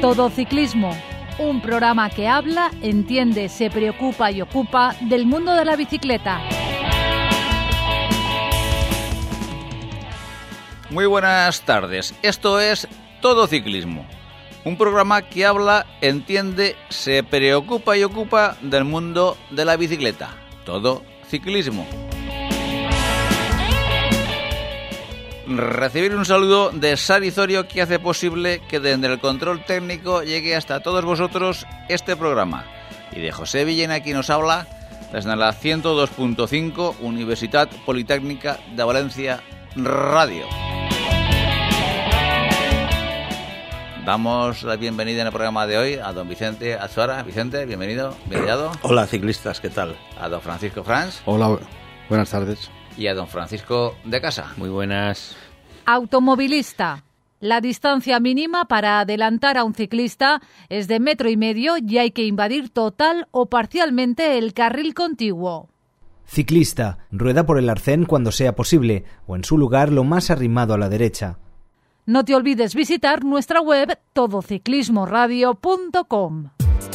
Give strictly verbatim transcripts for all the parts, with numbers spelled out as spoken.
Todo Ciclismo, un programa que habla, entiende, se preocupa y ocupa del mundo de la bicicleta. Muy buenas tardes, esto es Todo Ciclismo, un programa que habla, entiende, se preocupa y ocupa del mundo de la bicicleta. Todo Ciclismo. Recibir un saludo de Sari Zorio, que hace posible que desde el control técnico llegue hasta todos vosotros este programa, y de José Villena, quien nos habla desde la ciento dos punto cinco Universitat Politécnica de Valencia Radio. Damos la bienvenida en el programa de hoy a don Vicente Azuara. Vicente, bienvenido, bienvenido. Hola ciclistas, ¿qué tal? A don Francisco Franz. Hola, buenas tardes. Y a don Francisco de Casa. Muy buenas. Automovilista. La distancia mínima para adelantar a un ciclista es de metro y medio y hay que invadir total o parcialmente el carril contiguo. Ciclista. Rueda por el arcén cuando sea posible o en su lugar lo más arrimado a la derecha. No te olvides visitar nuestra web todo ciclismo radio punto com.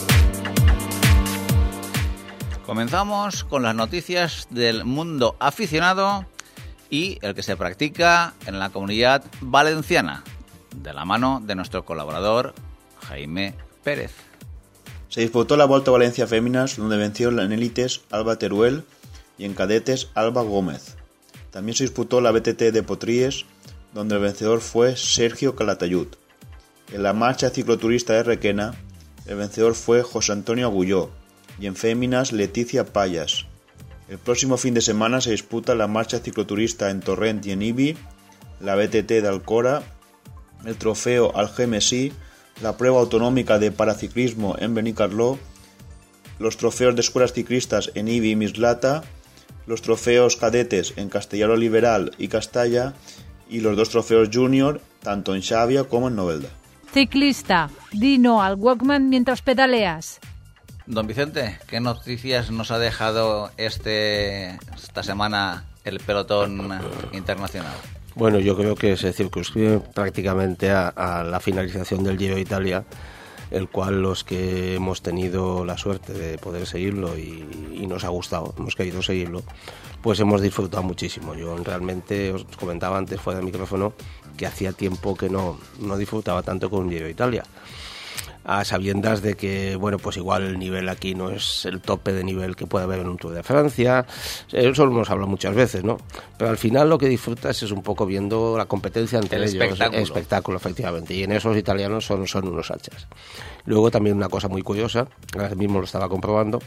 Comenzamos con las noticias del mundo aficionado y el que se practica en la Comunidad Valenciana, de la mano de nuestro colaborador Jaime Pérez. Se disputó la Volta a Valencia Féminas, donde venció en élites Alba Teruel y en cadetes Alba Gómez. También se disputó la B T T de Potries, donde el vencedor fue Sergio Calatayud. En la marcha cicloturista de Requena, el vencedor fue José Antonio Agulló, y en féminas Leticia Payas. El próximo fin de semana se disputa la marcha cicloturista en Torrent y en Ibi, la B T T de Alcora, el trofeo Algemesí, la prueba autonómica de paraciclismo en Benicarló, los trofeos de escuelas ciclistas en Ibi y Mislata, los trofeos cadetes en Castellaro Liberal y Castalla y los dos trofeos junior tanto en Xavia como en Novelda. Ciclista, di no al Walkman mientras pedaleas. Don Vicente, ¿qué noticias nos ha dejado este esta semana el pelotón internacional? Bueno, yo creo que se circunscribe prácticamente a, a la finalización del Giro de Italia, el cual los que hemos tenido la suerte de poder seguirlo y, y nos ha gustado, hemos querido seguirlo, pues hemos disfrutado muchísimo. Yo realmente os comentaba antes fuera del micrófono que hacía tiempo que no, no disfrutaba tanto con un Giro de Italia. A sabiendas de que, bueno, pues igual el nivel aquí no es el tope de nivel que puede haber en un Tour de Francia, eso lo hemos hablado muchas veces, ¿no? Pero al final lo que disfrutas es un poco viendo la competencia entre el ellos. espectáculo. Espectáculo, efectivamente, y en esos italianos son, son unos hachas. Luego también una cosa muy curiosa, ahora mismo lo estaba comprobando,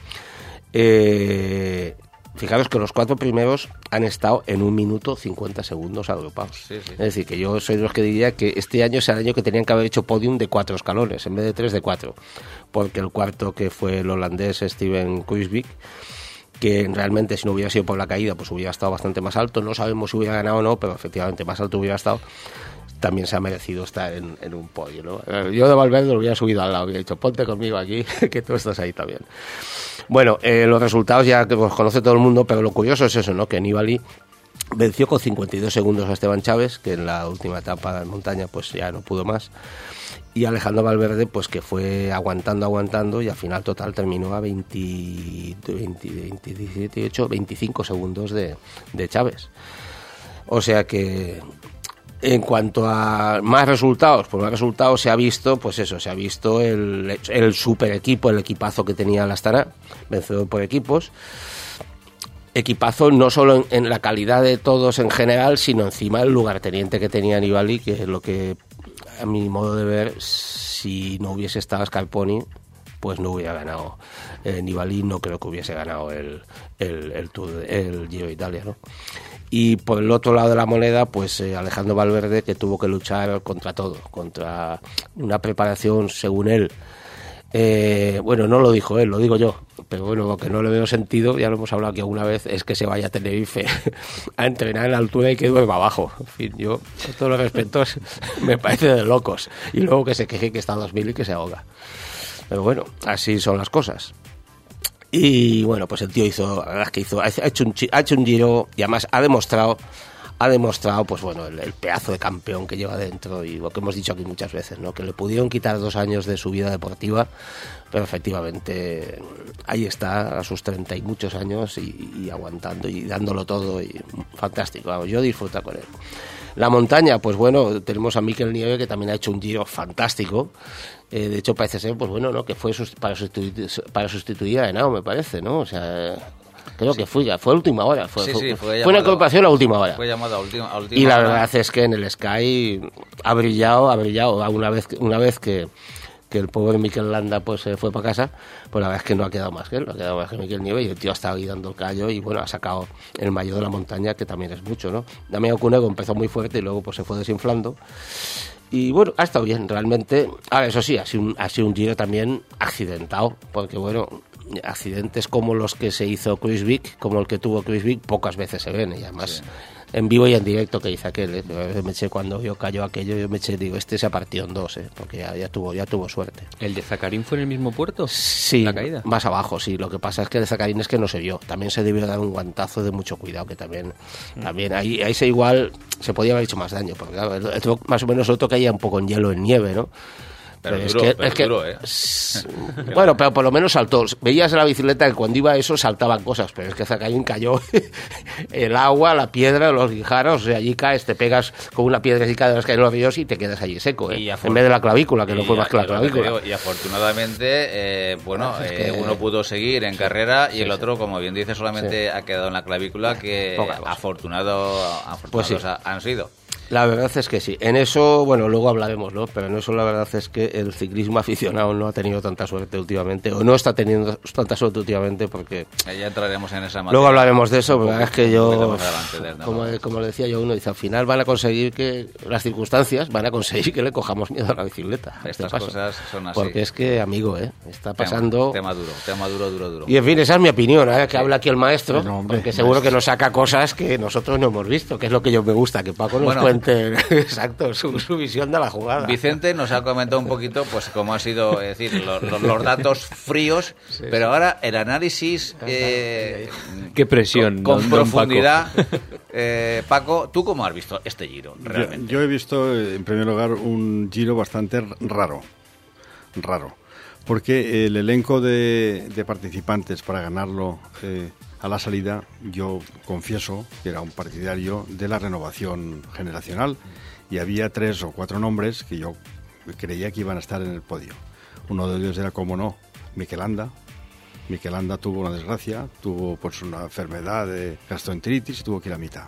eh... fijaros que los cuatro primeros han estado en un minuto cincuenta segundos agrupados. Sí, sí. Es decir, que yo soy de los que diría que este año es el año que tenían que haber hecho podium de cuatro escalones, en vez de tres, de cuatro. Porque el cuarto, que fue el holandés Steven Kruijswijk, que realmente si no hubiera sido por la caída, pues hubiera estado bastante más alto. No sabemos si hubiera ganado o no, pero efectivamente más alto hubiera estado. También se ha merecido estar en, en un podio, ¿no? Yo de Valverde lo hubiera subido al lado, hubiera dicho, ponte conmigo aquí, que tú estás ahí también. Bueno, eh, los resultados ya que los conoce todo el mundo, pero lo curioso es eso, ¿no? Que Nibali venció con cincuenta y dos segundos a Esteban Chávez, que en la última etapa de montaña pues ya no pudo más. Y Alejandro Valverde, pues que fue aguantando, aguantando, y al final total terminó a veinte, veinte, veinte, diecisiete, dieciocho, veinticinco segundos de, de Chávez. O sea que... En cuanto a más resultados, pues más resultados se ha visto, pues eso, se ha visto el, el super equipo, el equipazo que tenía el Astana, vencedor por equipos. Equipazo no solo en, en la calidad de todos en general, sino encima el lugarteniente que tenía Nibali, que es lo que, a mi modo de ver, si no hubiese estado Scarponi, pues no hubiera ganado. Eh, Nibali no creo que hubiese ganado el, el, el, Tour, el Giro de Italia, ¿no? Y por el otro lado de la moneda, pues eh, Alejandro Valverde, que tuvo que luchar contra todo, contra una preparación, según él, eh, bueno, no lo dijo él, lo digo yo, pero bueno, lo que no le veo sentido, ya lo hemos hablado aquí alguna vez, es que se vaya a Tenerife a entrenar en la altura y que duerma abajo. En fin, yo, con todos los respetos, me parece de locos. Y luego que se queje que está a dos mil y que se ahoga. Pero bueno, así son las cosas. Y bueno, pues el tío hizo, la verdad es que hizo, ha hecho un, ha hecho un giro y además ha demostrado ha demostrado, pues bueno, el, el pedazo de campeón que lleva dentro y lo que hemos dicho aquí muchas veces, ¿no? Que le pudieron quitar dos años de su vida deportiva, pero efectivamente ahí está a sus treinta y muchos años y, y aguantando y dándolo todo y fantástico, vamos, yo disfruto con él. La montaña, pues bueno, tenemos a Mikel Nieve, que también ha hecho un Giro fantástico. Eh, de hecho, parece ser, pues bueno, ¿no? Que fue sus, para, sustituir, para sustituir a Henao, me parece, ¿no? O sea, creo sí. que fue, fue a última hora. Fue, sí, fue, sí, fue, fue llamado, una incorporación a última hora. Fue llamado a última, a última y la hora. verdad es que en el Sky ha brillado, ha brillado. Una vez, una vez que... que el pobre Mikel Landa pues se fue para casa, pues la verdad es que no ha quedado más que él, no ha quedado más que Mikel Nieve, y el tío ha estado ahí dando el callo y bueno, ha sacado el maillot de la montaña, que también es mucho, ¿no? Damián Cunego empezó muy fuerte y luego pues se fue desinflando. Y bueno, ha estado bien, realmente. Ahora, eso sí, ha sido un, ha sido un Giro también accidentado, porque bueno, accidentes como los que se hizo Kruijswijk, como el que tuvo Kruijswijk, pocas veces se ven, y además... Sí. En vivo y en directo que dice aquel, ¿eh? Me eché cuando yo cayó aquello, yo me eché, digo, este se ha partido en dos, ¿eh? Porque ya, ya tuvo ya tuvo suerte. ¿El de Zaccarín fue en el mismo puerto? Sí, la caída. Más abajo, sí. Lo que pasa es que el de Zaccarín es que no se vio. También se debió dar un guantazo de mucho cuidado, que también, mm. también ahí, ahí se igual se podía haber hecho más daño, porque claro, el, el, más o menos otro caía un poco en hielo, en nieve, ¿no? Pero, pero, es duro, que, pero es que, duro, ¿eh? Bueno, pero por lo menos saltó. Veías en la bicicleta que cuando iba eso saltaban cosas, pero es que Zaccarín cayó el agua, la piedra, los guijarros, o sea, allí caes, te pegas con una piedrecita de las que hay en los ríos y te quedas allí seco, ¿eh? En vez de la clavícula, que no fue más que la clavícula. Digo, y afortunadamente, eh, bueno, es que, eh, uno pudo seguir en sí, carrera y sí, el otro, como bien dice, solamente sí. ha quedado en la clavícula, que afortunado, afortunados pues sí. han sido. La verdad es que sí. En eso, bueno, luego hablaremos, ¿no? Pero en eso la verdad es que el ciclismo aficionado no ha tenido tanta suerte últimamente, o no está teniendo tanta suerte últimamente, porque... Ya entraremos en esa materia. Luego hablaremos de eso, pero es que yo, adelante, como, como le decía yo uno, dice, al final van a conseguir que, las circunstancias van a conseguir que le cojamos miedo a la bicicleta. Estas cosas son así. Porque es que, amigo, ¿eh? Está pasando... Tema, tema duro, tema duro, duro, duro. Y en fin, esa es mi opinión, ¿eh? Que habla aquí el maestro, no, hombre, porque seguro maestro. que nos saca cosas que nosotros no hemos visto, que es lo que yo me gusta, que Paco nos bueno, cuente... Exacto, su, su visión de la jugada. Vicente nos ha comentado un poquito, pues cómo ha sido, es decir, los, los, los datos fríos, sí, pero sí. ahora el análisis eh, qué presión, con, con don, profundidad. Don Paco. Eh, Paco, ¿tú cómo has visto este Giro realmente? Yo, yo he visto, en primer lugar, un Giro bastante raro, raro, porque el elenco de, de participantes para ganarlo eh, a la salida, yo confieso que era un partidario de la renovación generacional y había tres o cuatro nombres que yo creía que iban a estar en el podio. Uno de ellos era, como no, Mikel Landa. Mikel Landa tuvo una desgracia, tuvo pues una enfermedad de gastroenteritis y tuvo que ir a mitad.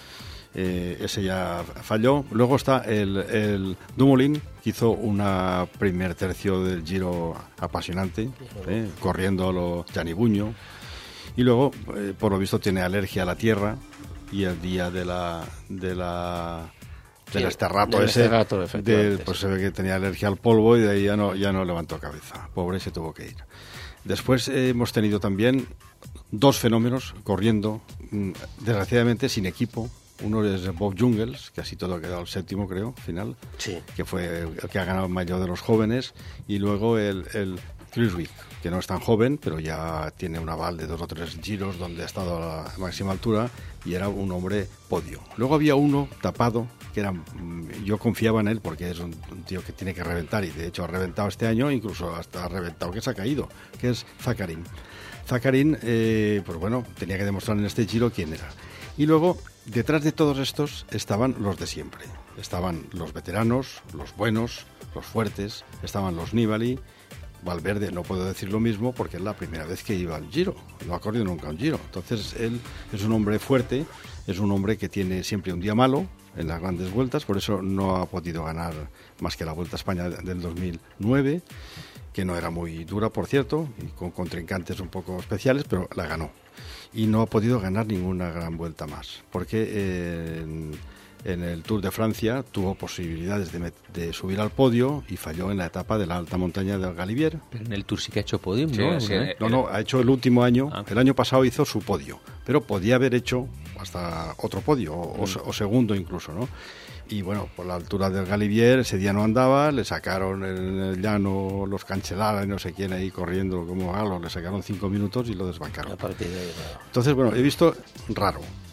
Eh, ese ya falló. Luego está el, el Dumoulin, que hizo una primer tercio del Giro apasionante, eh, corriendo a lo Gianni Bugno. Y luego, eh, por lo visto, tiene alergia a la tierra y el día de la de la del sí, esterrato del ese, esterrato, de, pues se ve que tenía alergia al polvo y de ahí ya no ya no levantó cabeza. Pobre, se tuvo que ir. Después eh, hemos tenido también dos fenómenos corriendo, desgraciadamente sin equipo. Uno es Bob Jungels, que así todo ha quedado el séptimo, creo, final, sí. que fue el que ha ganado el maillot de los jóvenes, y luego el, el Kruijswijk, que no es tan joven, pero ya tiene un aval de dos o tres giros donde ha estado a la máxima altura y era un hombre podio. Luego había uno tapado, que era, yo confiaba en él porque es un, un tío que tiene que reventar, y de hecho ha reventado este año, incluso hasta ha reventado que se ha caído, que es Zaccarín. Zaccarín, eh, pues bueno, tenía que demostrar en este giro quién era. Y luego, detrás de todos estos estaban los de siempre. Estaban los veteranos, los buenos, los fuertes, estaban los Nibali. Valverde no puedo decir lo mismo porque es la primera vez que iba al Giro, no ha corrido nunca un Giro. Entonces él es un hombre fuerte, es un hombre que tiene siempre un día malo en las grandes vueltas, por eso no ha podido ganar más que la Vuelta a España del dos mil nueve, que no era muy dura, por cierto, y con contrincantes un poco especiales, pero la ganó. Y no ha podido ganar ninguna gran vuelta más, porque eh, en, en el Tour de Francia tuvo posibilidades de, met- de subir al podio y falló en la etapa de la alta montaña del Galibier. Pero en el Tour sí que ha hecho podio, sí, ¿no? Sí, ¿Eh? No, no, ha hecho el último año, ah. el año pasado hizo su podio, pero podía haber hecho hasta otro podio, o, mm. o, o segundo incluso, ¿no? Y bueno, por la altura del Galibier ese día no andaba, le sacaron en el llano los Cancellara y no sé quién ahí corriendo como galos, le sacaron cinco minutos y lo desbancaron. Entonces, bueno, he visto raro, eso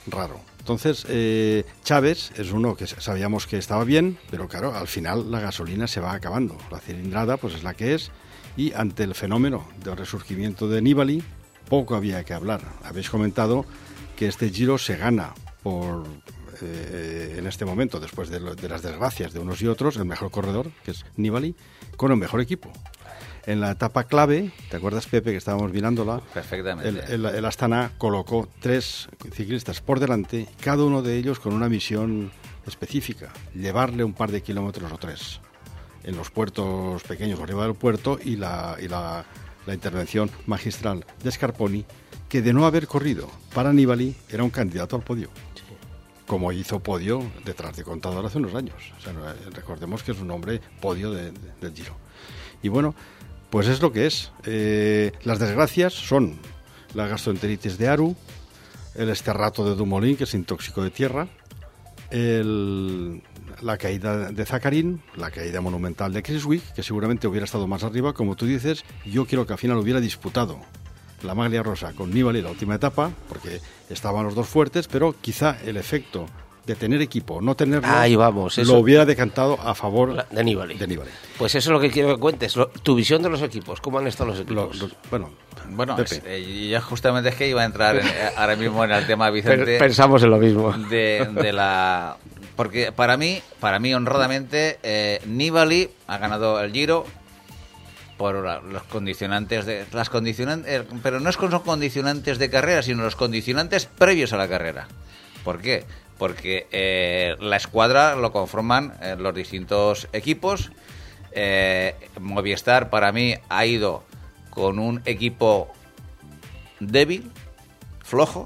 raro. Entonces, eh, Chávez es uno que sabíamos que estaba bien, pero claro, al final la gasolina se va acabando. La cilindrada pues es la que es, y ante el fenómeno del resurgimiento de Nibali, poco había que hablar. Habéis comentado que este Giro se gana por, eh, en este momento, después de, lo, de las desgracias de unos y otros, el mejor corredor, que es Nibali, con el mejor equipo. En la etapa clave, ¿te acuerdas, Pepe, que estábamos mirándola? Perfectamente. El, el, el Astana colocó tres ciclistas por delante, cada uno de ellos con una misión específica, llevarle un par de kilómetros o tres en los puertos pequeños o arriba del puerto, y la, y la, la intervención magistral de Scarponi, que de no haber corrido para Nibali era un candidato al podio. Sí. Como hizo podio detrás de Contador hace unos años. O sea, recordemos que es un hombre podio de, de, del Giro. Y bueno, pues es lo que es. Eh, las desgracias son la gastroenteritis de Aru, el esterrato de Dumoulin, que se intoxicó de tierra, el, la caída de Zaccarin, la caída monumental de Criswick, que seguramente hubiera estado más arriba, como tú dices. Yo quiero que al final hubiera disputado la Maglia Rosa con Nibali la última etapa, porque estaban los dos fuertes, pero quizá el efecto de tener equipo, no tenerlo, Ahí vamos, eso. lo hubiera decantado a favor La- de Nibali. de Nibali. Pues eso es lo que quiero que cuentes. Lo- tu visión de los equipos. ¿Cómo han estado los equipos? Lo- lo- bueno, Bueno, Pepe. es- eh, ya justamente es que iba a entrar en- eh, ahora mismo en el tema, Vicente. Pe- Pensamos en lo mismo. de, de la porque para mí para mí honradamente eh, Nibali ha ganado el Giro por la- los condicionantes de las condicionantes eh, pero no es con los condicionantes de carrera, sino los condicionantes previos a la carrera. ¿Por qué? Porque eh, la escuadra lo conforman eh, los distintos equipos. eh, Movistar para mí ha ido con un equipo débil, flojo.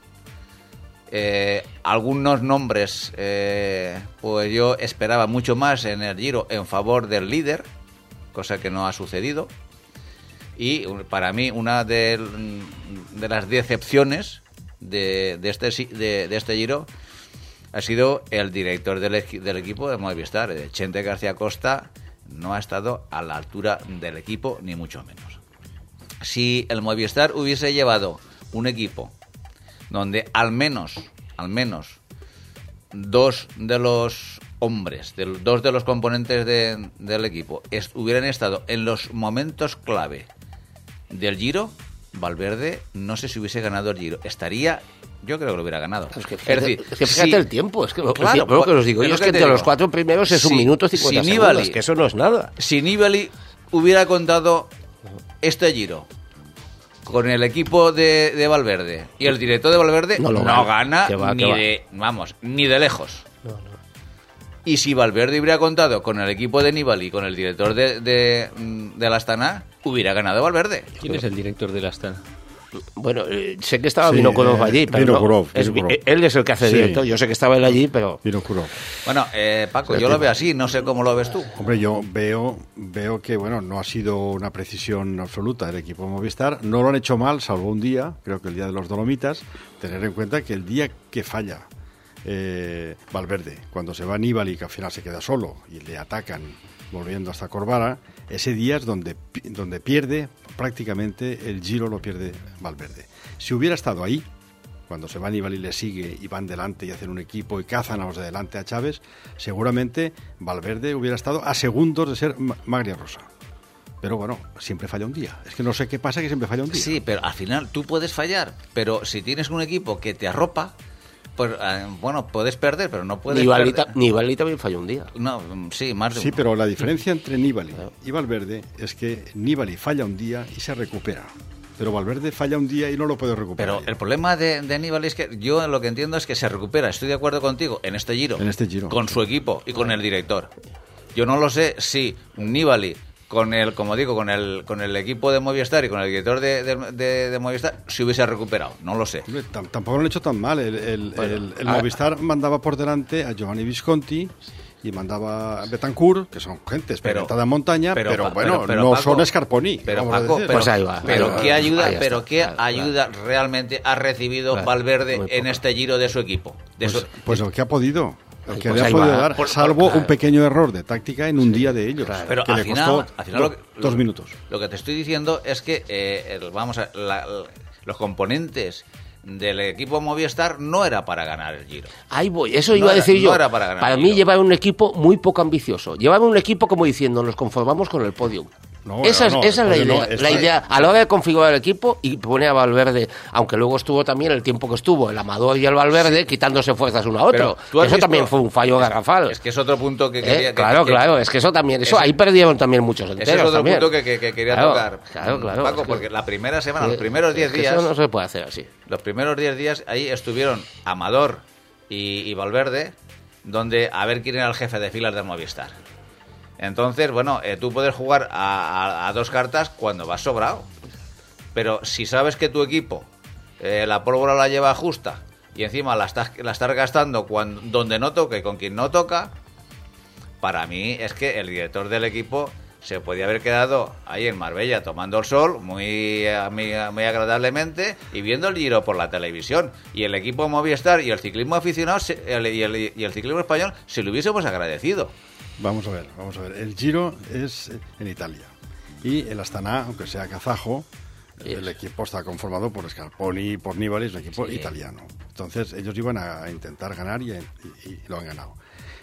Eh, algunos nombres, eh, pues yo esperaba mucho más en el Giro en favor del líder, cosa que no ha sucedido. Y para mí una de, de las decepciones de, de, este, si- de, de este Giro ha sido el director del, equi- del equipo de Movistar. eh, Chente García Costa no ha estado a la altura del equipo, ni mucho menos. Si el Movistar hubiese llevado un equipo donde al menos, al menos, dos de los hombres, de, los- dos de los componentes de- del equipo est- hubieran estado en los momentos clave del Giro, Valverde no sé si hubiese ganado el Giro. Estaría, yo creo que lo hubiera ganado. Es que Es fíjate, decir, es que fíjate si- el tiempo. Es que lo, Claro, lo que os digo es yo lo es que que te entre digo. los cuatro primeros es un Si- minuto cincuenta si segundos, Nibali- que eso no es nada. Si Nibali hubiera contado este Giro con el equipo de, de Valverde y el director de Valverde, No no, lo gana. gana Que va, ni que va. de, vamos, ni de lejos. Y si Valverde hubiera contado con el equipo de Nibali y con el director de, de, de la Astana, hubiera ganado Valverde. ¿Quién es el director de la Astana? Bueno, eh, sé que estaba Sí, Vinokurov eh, allí, pero no, Vinokurov, es- Vinokurov. eh, él es el que hace Sí. directo. Yo sé que estaba él allí, pero Vino Kurov. Bueno, eh, Paco, yo lo veo así, no sé cómo lo ves tú. Hombre, yo veo veo que bueno, no ha sido una precisión absoluta del equipo de Movistar. No lo han hecho mal, salvo un día, creo que el día de los Dolomitas. Tener en cuenta que el día que falla eh, Valverde, cuando se va Nibali, que al final se queda solo y le atacan volviendo hasta Corvara, ese día es donde, pi- donde pierde prácticamente el Giro, lo pierde Valverde. Si hubiera estado ahí, cuando se va Nibali le sigue y van delante y hacen un equipo y cazan a los de delante a Chávez, seguramente Valverde hubiera estado a segundos de ser Ma- Maglia Rosa. Pero bueno, siempre falla un día. Es que no sé qué pasa, que siempre falla un día. Sí, pero al final tú puedes fallar, pero si tienes un equipo que te arropa, pues eh, bueno, puedes perder, pero no puedes Nibali, perder. ta- Nibali también falló un día. No, mm, sí, más de Sí, uno. pero la diferencia entre Nibali y Valverde es que Nibali falla un día y se recupera. Pero Valverde falla un día y no lo puede recuperar. Pero ya. el problema de, de Nibali es que yo lo que entiendo es que se recupera, estoy de acuerdo contigo, en este Giro. En este Giro. Con su equipo y con el director. Yo no lo sé si Nibali, con el, como digo, con el, con el equipo de Movistar y con el director de, de, de- de Movistar, se hubiese recuperado. No lo sé. Hombre, tam- tampoco lo han hecho tan mal. El, el- Bueno, el- el ah, Movistar mandaba por delante a Giovanni Visconti y mandaba a Betancourt, que son gente experimentada en montaña, pero, pero, bueno, pero, pero, no Paco, son Scarponi. Pero vamos a Paco, decir. pero, Pues ahí va, pero ahí va. qué ayuda, Ahí está, pero qué claro, ayuda realmente ha recibido Claro, Valverde muy en poca. este Giro de su equipo. De Pues, su- pues el que ha podido. El que Pues le ha ahí podido va. dar, Por- salvo claro. un pequeño error de táctica en un día de ellos, Claro. Pero que al le final, costó al final do- lo que- dos lo- minutos. Lo que te estoy diciendo es que eh, el- vamos a, la- la- los componentes del equipo Movistar no era para ganar el Giro. Ahí voy, eso No iba a era- decir no yo. era para ganar para el mí Giro. llevaba un equipo muy poco ambicioso. Llevaba un equipo como diciendo, nos conformamos con el podio. No, esa es, no, esa es la el podio idea. no, la está- idea a la hora de configurar el equipo y pone a Valverde, aunque luego estuvo también el tiempo que estuvo el Amador y el Valverde quitándose fuerzas uno a otro. Pero tú has Eso visto- también fue un fallo garrafal. Es que es otro punto que ¿Eh? quería... que- claro, que- claro, es que eso también, eso ese- ahí perdieron también muchos enteros. Ese es otro también. punto que, que- que quería Claro, tocar, claro, claro, Paco, es que- porque la primera semana, Eh, los primeros diez es que días... Eso no se puede hacer así. Los primeros diez días ahí estuvieron Amador y, y Valverde, donde a ver quién era el jefe de filas del Movistar. Entonces, bueno, eh, tú puedes jugar a, a- a dos cartas cuando vas sobrado. Pero si sabes que tu equipo eh, la pólvora la lleva justa y encima la estás, la estás gastando cuando, donde no toca y con quien no toca, para mí es que el director del equipo se podía haber quedado ahí en Marbella tomando el sol muy, muy, muy agradablemente y viendo el Giro por la televisión. Y el equipo Movistar y el ciclismo aficionado se- el- y, el, y el ciclismo español se lo hubiésemos agradecido. Vamos a ver, vamos a ver. El Giro es en Italia. Y el Astana, aunque sea kazajo, el equipo está conformado por Scarponi y por Nibali, es un equipo Sí. italiano. Entonces ellos iban a intentar ganar y, y- y lo han ganado.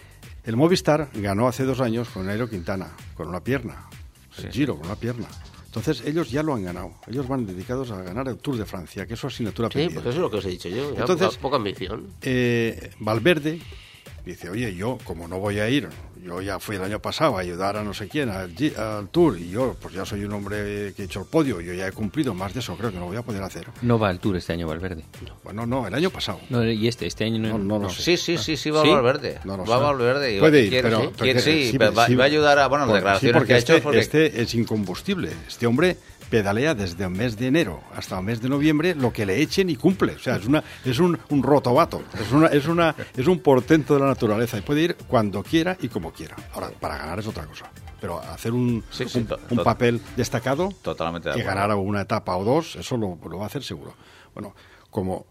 El Movistar ganó hace dos años con Nairo Quintana, con una pierna. El Giro, con una pierna. Entonces ellos ya lo han ganado. Ellos van dedicados a ganar el Tour de Francia, que es su asignatura Sí, pendiente. pues eso es lo que os he dicho yo. ya Entonces- poca, poca ambición. Eh, Valverde dice, oye, yo como no voy a ir, yo ya fui el año pasado a ayudar a no sé quién al, Gi- al Tour y yo pues ya soy un hombre que he hecho el podio, yo ya he cumplido, más de eso creo que no voy a poder hacer. No va al Tour este año Valverde. Bueno, no, el año pasado. No, y este, este año no. No, no lo sé. Sí, sí, sí, sí, va ¿Sí? Valverde. No lo va sé. Valverde. y Puede va- ir, quiere- pero... sí, pero quiere- que- sí, sí, pero va, sí, va a ayudar a... Bueno, las Por- declaraciones sí, porque que ha este, hecho... Porque... este es incombustible. Este hombre pedalea desde el mes de enero hasta el mes de noviembre lo que le echen y cumple. O sea, es una es un, un rotobato. Es una es una es un portento de la naturaleza y puede ir cuando quiera y como quiera. Ahora, para ganar es otra cosa. Pero hacer un, Sí, sí, un, to- un to- papel destacado, Totalmente de que acuerdo. ganar una etapa o dos, eso lo, lo va a hacer seguro. Bueno, como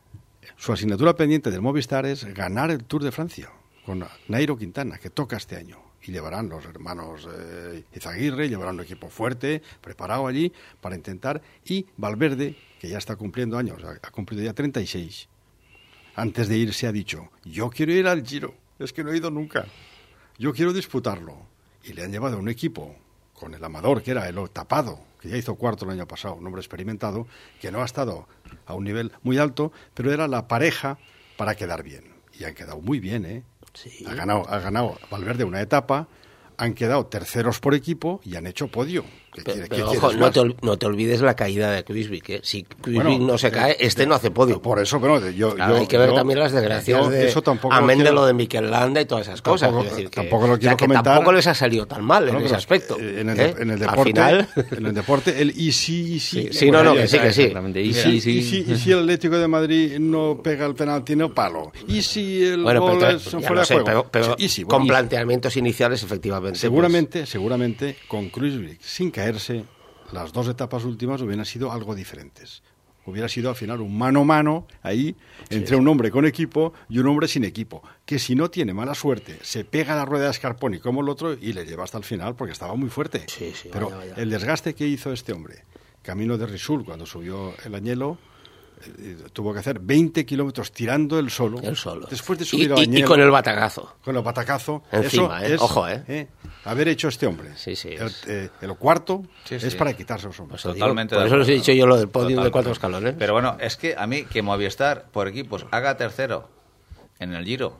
su asignatura pendiente del Movistar es ganar el Tour de Francia con Nairo Quintana, que toca este año. Y llevarán los hermanos eh, Izaguirre, llevarán un equipo fuerte, preparado allí, para intentar. Y Valverde, que ya está cumpliendo años, ha, ha cumplido ya treinta y seis. Antes de irse ha dicho, yo quiero ir al Giro, es que no he ido nunca. Yo quiero disputarlo. Y le han llevado un equipo con el Amador, que era el tapado, que ya hizo cuarto el año pasado, un hombre experimentado, que no ha estado a un nivel muy alto, pero era la pareja para quedar bien. Y han quedado muy bien, ¿eh? Sí. Ha ganado, ha ganado Valverde una etapa, han quedado terceros por equipo y han hecho podio. ¿Qué Pero, quiere- pero, qué ojo, quieres no más? te, ol- no te olvides la caída de Kruijswijk, ¿eh? Si Kruijswijk Bueno, no se eh, cae, este no hace podio. Por eso, pero yo, Claro, yo- hay que ver yo- también las desgracias yo de eso tampoco lo amén de quiero- lo de Mikel Landa y todas esas cosas. Tampoco- quiero decir que, tampoco lo o sea, quiero que comentar. tampoco les ha salido tan mal en Bueno, ese pero aspecto. En el, ¿eh? en el Al deporte, final, en el deporte, el y si, y si. Sí, sí, no, no, que sí, que sí. Exactamente. Y Y sí, si, sí. y si- y si el Atlético de Madrid no pega el penalti, no palo. Y si el bueno, gol pero, es ya fuera lo de sé, juego. pero, pero Y si, con bueno, planteamientos iniciales, efectivamente. seguramente, seguramente, con Kruijswijk, sin caerse, las dos etapas últimas hubieran sido algo diferentes. Hubiera sido al final un mano a mano ahí entre un hombre con equipo y un hombre sin equipo, que si no tiene mala suerte se pega a la rueda de Scarponi como el otro y le lleva hasta el final porque estaba muy fuerte. Sí, sí, Pero vaya, vaya. el desgaste que hizo este hombre, camino de Risul cuando subió el Añelo, eh, tuvo que hacer veinte kilómetros tirando el solo. Él solo. Después de Y- subir y, al y Añelo, con el batacazo. con el batacazo. Encima, eso ¿eh? es, Ojo, ¿eh? haber hecho este hombre. Sí, sí, El, es- eh, el cuarto Sí, es sí. para quitarse los hombros. Pues Totalmente digo, por de eso les he acuerdo. dicho yo lo del podio de Totalmente. cuatro escalones. Pero bueno, es que a mí que Movistar por equipos haga tercero en el Giro,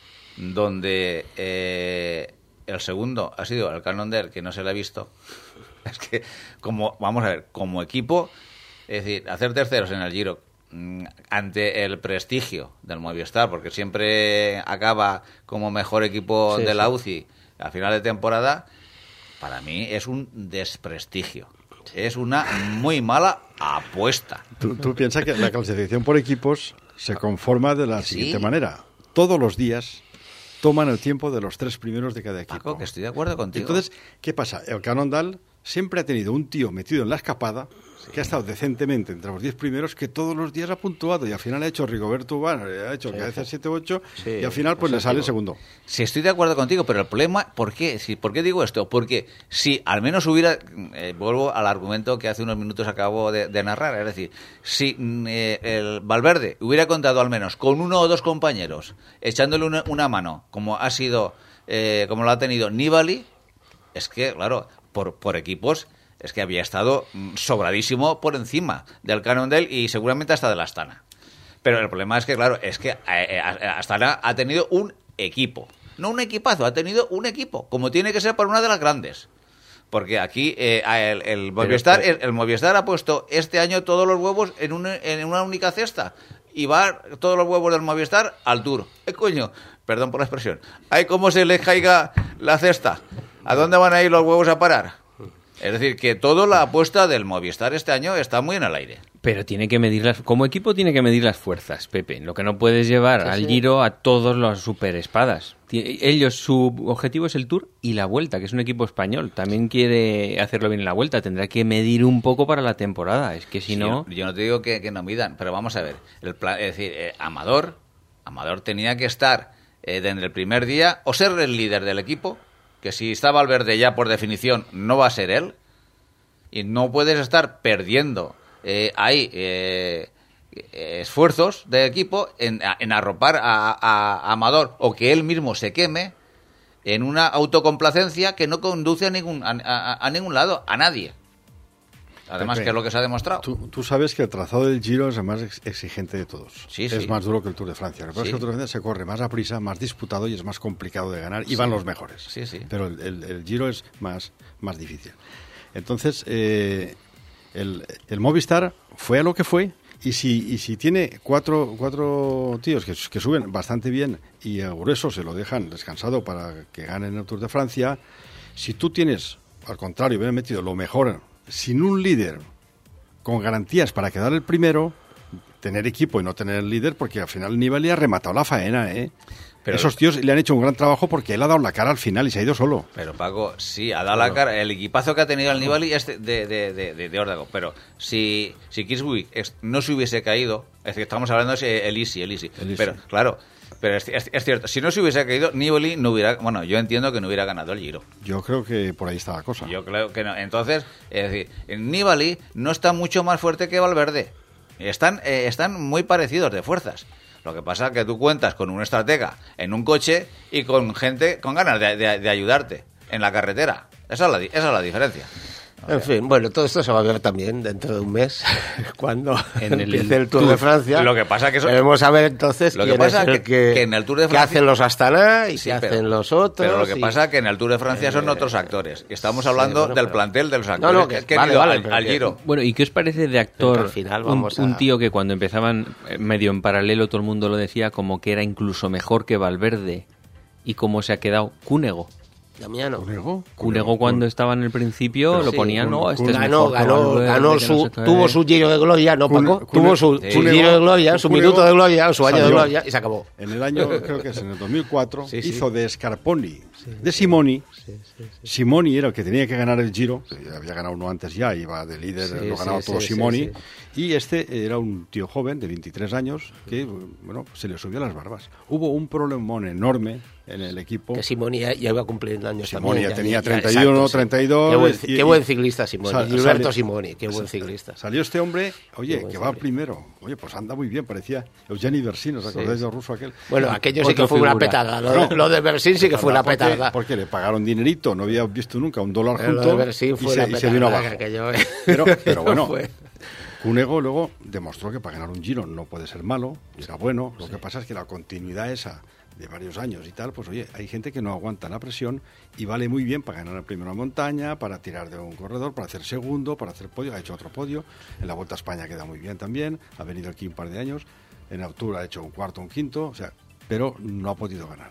donde eh, el segundo ha sido el Cannondale, que no se le ha visto. Es que, como vamos a ver, como equipo, es decir, hacer terceros en el Giro mm, ante el prestigio del Movistar, porque siempre acaba como mejor equipo Sí, de la sí. U C I a final de temporada, para mí es un desprestigio. Es una muy mala apuesta. Tú, tú piensas que la clasificación por equipos se conforma de la Sí. siguiente manera. Todos los días toman el tiempo de los tres primeros de cada equipo. Paco, que estoy de acuerdo contigo. Entonces, ¿qué pasa? El Cannondale siempre ha tenido un tío metido en la escapada que ha estado decentemente entre los diez primeros, que todos los días ha puntuado y al final ha hecho Rigoberto Urán, ha hecho sí, que hace siete ocho sí, y al final pues le sale el segundo. Sí, estoy de acuerdo contigo, pero el problema, ¿por qué? Sí, ¿por qué digo esto? Porque si al menos hubiera, eh, vuelvo al argumento que hace unos minutos acabo de, de narrar, es decir, si eh, el Valverde hubiera contado al menos con uno o dos compañeros echándole una, una mano, como ha sido, eh, como lo ha tenido Nibali, es que, claro, por, por equipos... es que había estado sobradísimo por encima del Cannondale y seguramente hasta del Astana. Pero el problema es que, claro, es que Astana ha tenido un equipo. No un equipazo, ha tenido un equipo, como tiene que ser para una de las grandes. Porque aquí eh, el, el, Movistar, el, el Movistar ha puesto este año todos los huevos en, un, en una única cesta. Y va todos los huevos del Movistar al Tour. ¿Eh, coño? Perdón por la expresión. ¡Ay, cómo se les caiga la cesta! ¿A dónde van a ir los huevos a parar? Es decir, que toda la apuesta del Movistar este año está muy en el aire. Pero tiene que medir las, como equipo tiene que medir las fuerzas, Pepe. Lo que no puedes llevar sí, al sí. Giro a todos los superespadas. Ellos, su objetivo es el Tour y la Vuelta, que es un equipo español. También quiere hacerlo bien en la Vuelta. Tendrá que medir un poco para la temporada. Es que si sí, no... Yo no te digo que, que no midan, pero vamos a ver. El plan, es decir, eh, Amador, Amador tenía que estar eh, desde el primer día o ser el líder del equipo, que si está Valverde ya por definición no va a ser él, y no puedes estar perdiendo eh, ahí eh, esfuerzos de equipo en, en arropar a, a, a Amador o que él mismo se queme en una autocomplacencia que no conduce a ningún, a, a, a ningún lado, a nadie. Además, Pepe, que es lo que se ha demostrado. Tú, tú sabes que el trazado del Giro es el más exigente de todos. Sí, es sí. más duro que el Tour de Francia. Lo que pasa sí. es que el Tour de Francia se corre más a prisa, más disputado y es más complicado de ganar y sí. van los mejores. Sí, sí. Pero el, el, el Giro es más, más difícil. Entonces, eh, el, el Movistar fue a lo que fue y si, y si tiene cuatro, cuatro tíos que, que suben bastante bien y a grueso se lo dejan descansado para que ganen el Tour de Francia, si tú tienes, al contrario, bien metido lo mejor, sin un líder con garantías para quedar el primero, tener equipo y no tener el líder, porque al final Nibali ha rematado la faena, ¿eh? Pero esos tíos le han hecho un gran trabajo porque él ha dado la cara al final y se ha ido solo. Pero Paco, sí, ha dado pero, la cara. El equipazo que ha tenido el Nibali es de, de, de, de, de órdago. Pero si, si Kirsbury no se hubiese caído, es decir, estamos hablando de Elisi, Elisi. Elisi. Pero claro, pero es, es, es cierto, si no se hubiese caído, Nibali no hubiera, bueno, yo entiendo que no hubiera ganado el Giro. Yo creo que por ahí está la cosa. Yo creo que no. Entonces, es decir, Nibali no está mucho más fuerte que Valverde. Están, eh, están muy parecidos de fuerzas. Lo que pasa es que tú cuentas con un estratega en un coche y con gente con ganas de, de, de ayudarte en la carretera. Esa es la, esa es la diferencia. En fin, bueno, todo esto se va a ver también dentro de un mes, cuando en empiece el, el Tour de Francia. Lo que pasa que eso, debemos saber entonces lo que quién pasa es el que, que, que en el Tour de Francia qué hacen los Astana y sí, qué pero, hacen los otros. Pero lo que y... pasa es que en el Tour de Francia son otros actores. Estamos hablando sí, bueno, del pero... plantel de los actores no, no, que, que, que vale, han ido vale, al, al Giro. Bueno, ¿y qué os parece de actor al final un, vamos a... un tío que cuando empezaban medio en paralelo todo el mundo lo decía como que era incluso mejor que Valverde y cómo se ha quedado? Cúnego. Damiano. ¿Cunego? Cunego cuando estaba en el principio pero lo sí, ponían, no, este es ganó, mejor ganó, Valverde, ganó no su, sé tuvo su giro de gloria, ¿no, Paco? Cune, tuvo su, sí. su giro de gloria, su Cunego minuto de gloria, su año salió. de gloria y se acabó. En el año, creo que es en el dos mil cuatro, sí, sí. hizo de Scarponi, sí, de Simoni. Sí, sí, sí. Simoni era el que tenía que ganar el Giro, había ganado uno antes ya, iba de líder, sí, lo ganaba sí, todo sí, Simoni. Sí, sí. Y este era un tío joven de veintitrés años que, bueno, se le subió las barbas. Hubo un problemón enorme en el equipo. Que Simoni ya, ya iba a cumplir años Simoni también. ya tenía treinta y uno, exacto, treinta y dos. Qué buen, y, qué buen ciclista Simoni. Sal, Gilberto salió, Simoni, qué buen ciclista. Salió este hombre, oye, que va primero. Oye, pues anda muy bien, parecía Eugeni Bersin, ¿os acordáis sí. del ruso aquel? Bueno, aquello sí que fue figura. Una petada. Lo, no, lo de Bersin sí que fue una petada. Porque, porque le pagaron dinerito, no había visto nunca un dólar pero junto fue y, se, y se vino abajo. Aquello, pero, pero bueno, Cunego luego demostró que para ganar un Giro no puede ser malo, era bueno. Lo sí. que pasa es que la continuidad esa de varios años y tal, pues oye, hay gente que no aguanta la presión y vale muy bien para ganar la primera montaña, para tirar de un corredor, para hacer segundo, para hacer podio. Ha hecho otro podio, en la Vuelta a España queda muy bien también, ha venido aquí un par de años, en altura ha hecho un cuarto, un quinto, o sea, pero no ha podido ganar.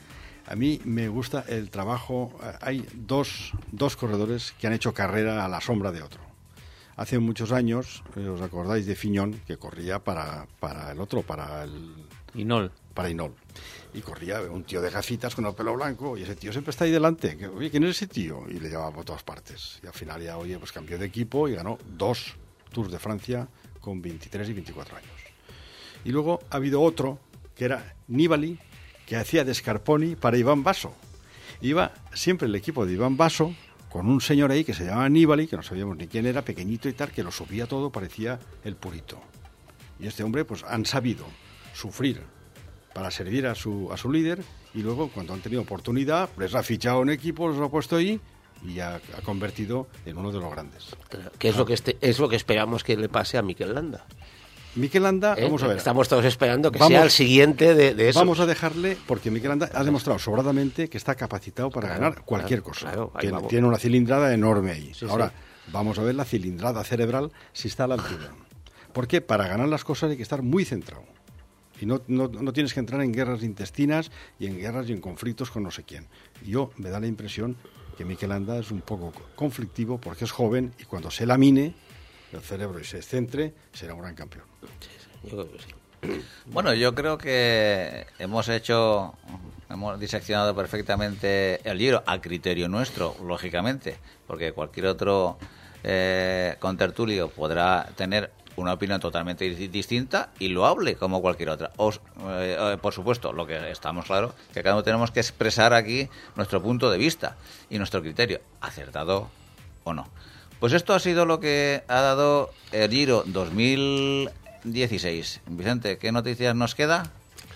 A mí me gusta el trabajo, hay dos, dos corredores que han hecho carrera a la sombra de otro. Hace muchos años, eh, os acordáis de Fiñón, que corría para, para el otro, para el... Inol. para Hinol. Y corría un tío de gafitas con el pelo blanco, y ese tío siempre está ahí delante. Oye, ¿quién es ese tío? Y le llevaba por todas partes. Y al final ya, oye, pues cambió de equipo y ganó dos Tours de Francia con veintitrés y veinticuatro años. Y luego ha habido otro, que era Nibali, que hacía de Scarponi para Iván Basso. Iba siempre el equipo de Iván Basso con un señor ahí que se llamaba Nibali, que no sabíamos ni quién era, pequeñito y tal, que lo subía todo, parecía el purito. Y este hombre, pues han sabido sufrir para servir a su, a su líder, y luego, cuando han tenido oportunidad, les ha fichado en equipo, los ha puesto ahí, y ha, ha convertido en uno de los grandes. Claro, que es, ah. lo que este, es lo que esperamos que le pase a Mikel Landa. Mikel Landa, ¿Eh? vamos a ver. Estamos todos esperando que vamos, sea el siguiente de, de eso. Vamos a dejarle, porque Mikel Landa ha demostrado sobradamente que está capacitado para claro, ganar cualquier claro, cosa. Claro, tiene, tiene una cilindrada enorme ahí. Sí, Ahora, sí. vamos a ver la cilindrada cerebral si está a la altura. Porque para ganar las cosas hay que estar muy centrado. Y no, no, no tienes que entrar en guerras intestinas y en guerras y en conflictos con no sé quién. Y yo me da la impresión que Mikel Landa es un poco conflictivo porque es joven, y cuando se lamine el cerebro y se centre, será un gran campeón. Sí, sí, yo creo que sí. Bueno, yo creo que hemos hecho, hemos diseccionado perfectamente el Giro a criterio nuestro, lógicamente, porque cualquier otro eh, contertulio podrá tener una opinión totalmente distinta y loable como cualquier otra. O, eh, por supuesto, lo que estamos claro, que cada uno tenemos que expresar aquí nuestro punto de vista y nuestro criterio, acertado o no. Pues esto ha sido lo que ha dado el Giro dos mil dieciséis. Vicente, ¿qué noticias nos queda?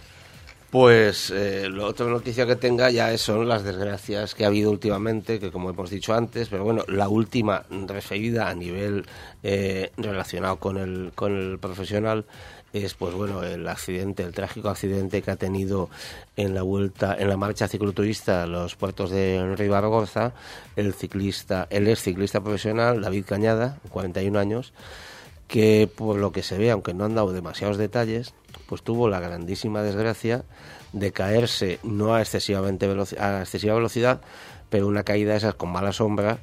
Pues eh, la otra noticia que tenga ya son las desgracias que ha habido últimamente, que como hemos dicho antes, pero bueno, la última referida a nivel eh, relacionado con el, con el profesional es, pues bueno, el accidente, el trágico accidente que ha tenido en la vuelta, en la marcha cicloturista a los puertos de Ribagorza, el ciclista, el ex ciclista profesional David Cañada, cuarenta y un años, que por lo que se ve, aunque no han dado demasiados detalles, pues tuvo la grandísima desgracia de caerse no a excesivamente veloci- a excesiva velocidad, pero una caída de esas con mala sombra,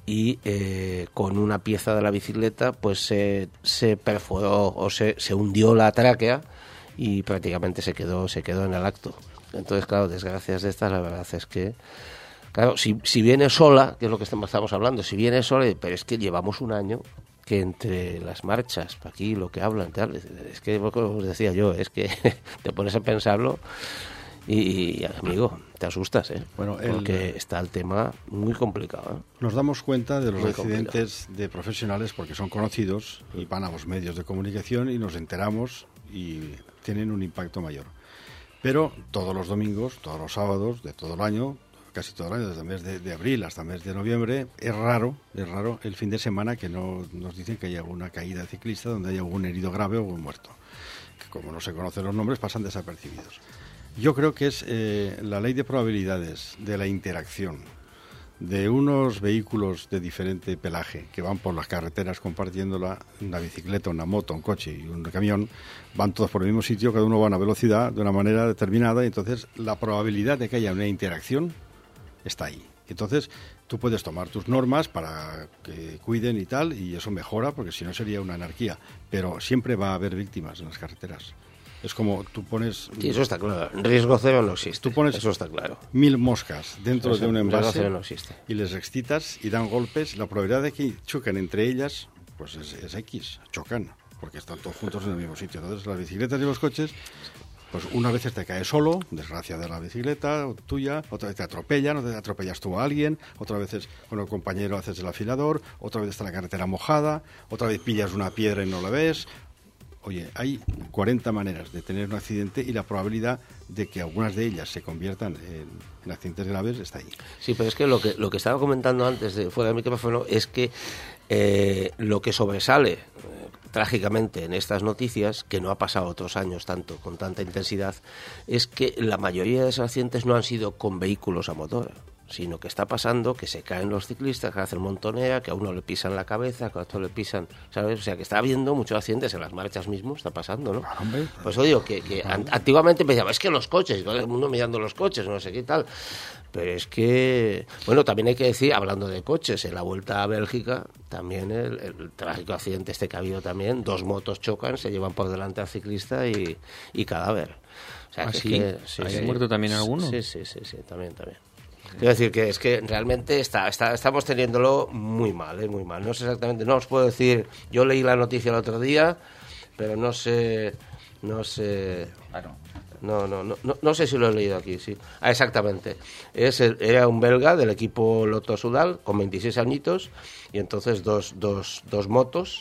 y eh, con una pieza de la bicicleta pues se, se perforó o se, se hundió la tráquea y prácticamente se quedó se quedó en el acto. Entonces, claro, desgracias de estas, la verdad es que, claro, si, si viene sola, que es lo que estamos hablando, si viene sola, pero es que llevamos un año que entre las marchas, aquí lo que hablan, tal, es que, lo que os decía yo, es que te pones a pensarlo y, y, amigo, te asustas, ¿eh? Bueno, el, porque está el tema muy complicado, ¿eh? Nos damos cuenta de los muy accidentes complicado. de profesionales porque son conocidos y van a los medios de comunicación y nos enteramos y tienen un impacto mayor. Pero todos los domingos, todos los sábados de todo el año, casi todo el año, desde el mes de, de abril hasta el mes de noviembre, es raro, es raro el fin de semana que no nos dicen que haya alguna caída ciclista donde haya algún herido grave o un muerto, que como no se conocen los nombres pasan desapercibidos. Yo creo que es eh, la ley de probabilidades de la interacción de unos vehículos de diferente pelaje que van por las carreteras compartiéndola, una bicicleta, una moto, un coche y un camión, van todos por el mismo sitio, cada uno va a una velocidad de una manera determinada, y entonces la probabilidad de que haya una interacción está ahí. Entonces tú puedes tomar tus normas para que cuiden y tal, y eso mejora, porque si no sería una anarquía, pero siempre va a haber víctimas en las carreteras. Es como tú pones... Sí, eso está claro. Riesgo cero no existe. Tú pones eso está claro. mil moscas dentro eso, de un envase no existe. Y les excitas y dan golpes. La probabilidad de que choquen entre ellas pues es, es X, chocan, porque están todos juntos en el mismo sitio. Entonces las bicicletas y los coches, pues unas veces te caes solo, desgracia de la bicicleta o tuya, otra vez te atropellan, o te atropellas tú a alguien, otras veces con el compañero haces el afilador, otra vez está la carretera mojada, otra vez pillas una piedra y no la ves. Oye, hay cuarenta maneras de tener un accidente y la probabilidad de que algunas de ellas se conviertan en, en accidentes graves está ahí. Sí, pero es que lo que lo que estaba comentando antes de fuera del micrófono es que eh, lo que sobresale eh, trágicamente en estas noticias, que no ha pasado otros años tanto con tanta intensidad, es que la mayoría de esos accidentes no han sido con vehículos a motor, sino que está pasando que se caen los ciclistas, que hacen montonera, que a uno le pisan la cabeza, que a otro le pisan, ¿sabes? O sea, que está habiendo muchos accidentes en las marchas mismos, está pasando, ¿no? Hombre. Por eso digo que, que an- antiguamente me decía, es que los coches, todo el mundo mirando los coches, no sé qué tal. Pero es que, bueno, también hay que decir, hablando de coches, en la Vuelta a Bélgica, también el, el trágico accidente este que ha habido también, dos motos chocan, se llevan por delante al ciclista y, y cadáver. O sea, ¿Ah, que sí? es que, sí, ¿Ha sí. muerto también alguno? Sí, sí, sí, sí, también, también. Quiero decir que es que realmente está, está, estamos teniéndolo muy mal, ¿eh? Muy mal. No sé exactamente, no os puedo decir, yo leí la noticia el otro día, pero no sé, no sé... Claro. No, no, no, no, no sé si lo he leído aquí, sí. Ah, exactamente. Es el- era un belga del equipo Lotto Soudal con veintiséis añitos y entonces dos, dos, dos motos.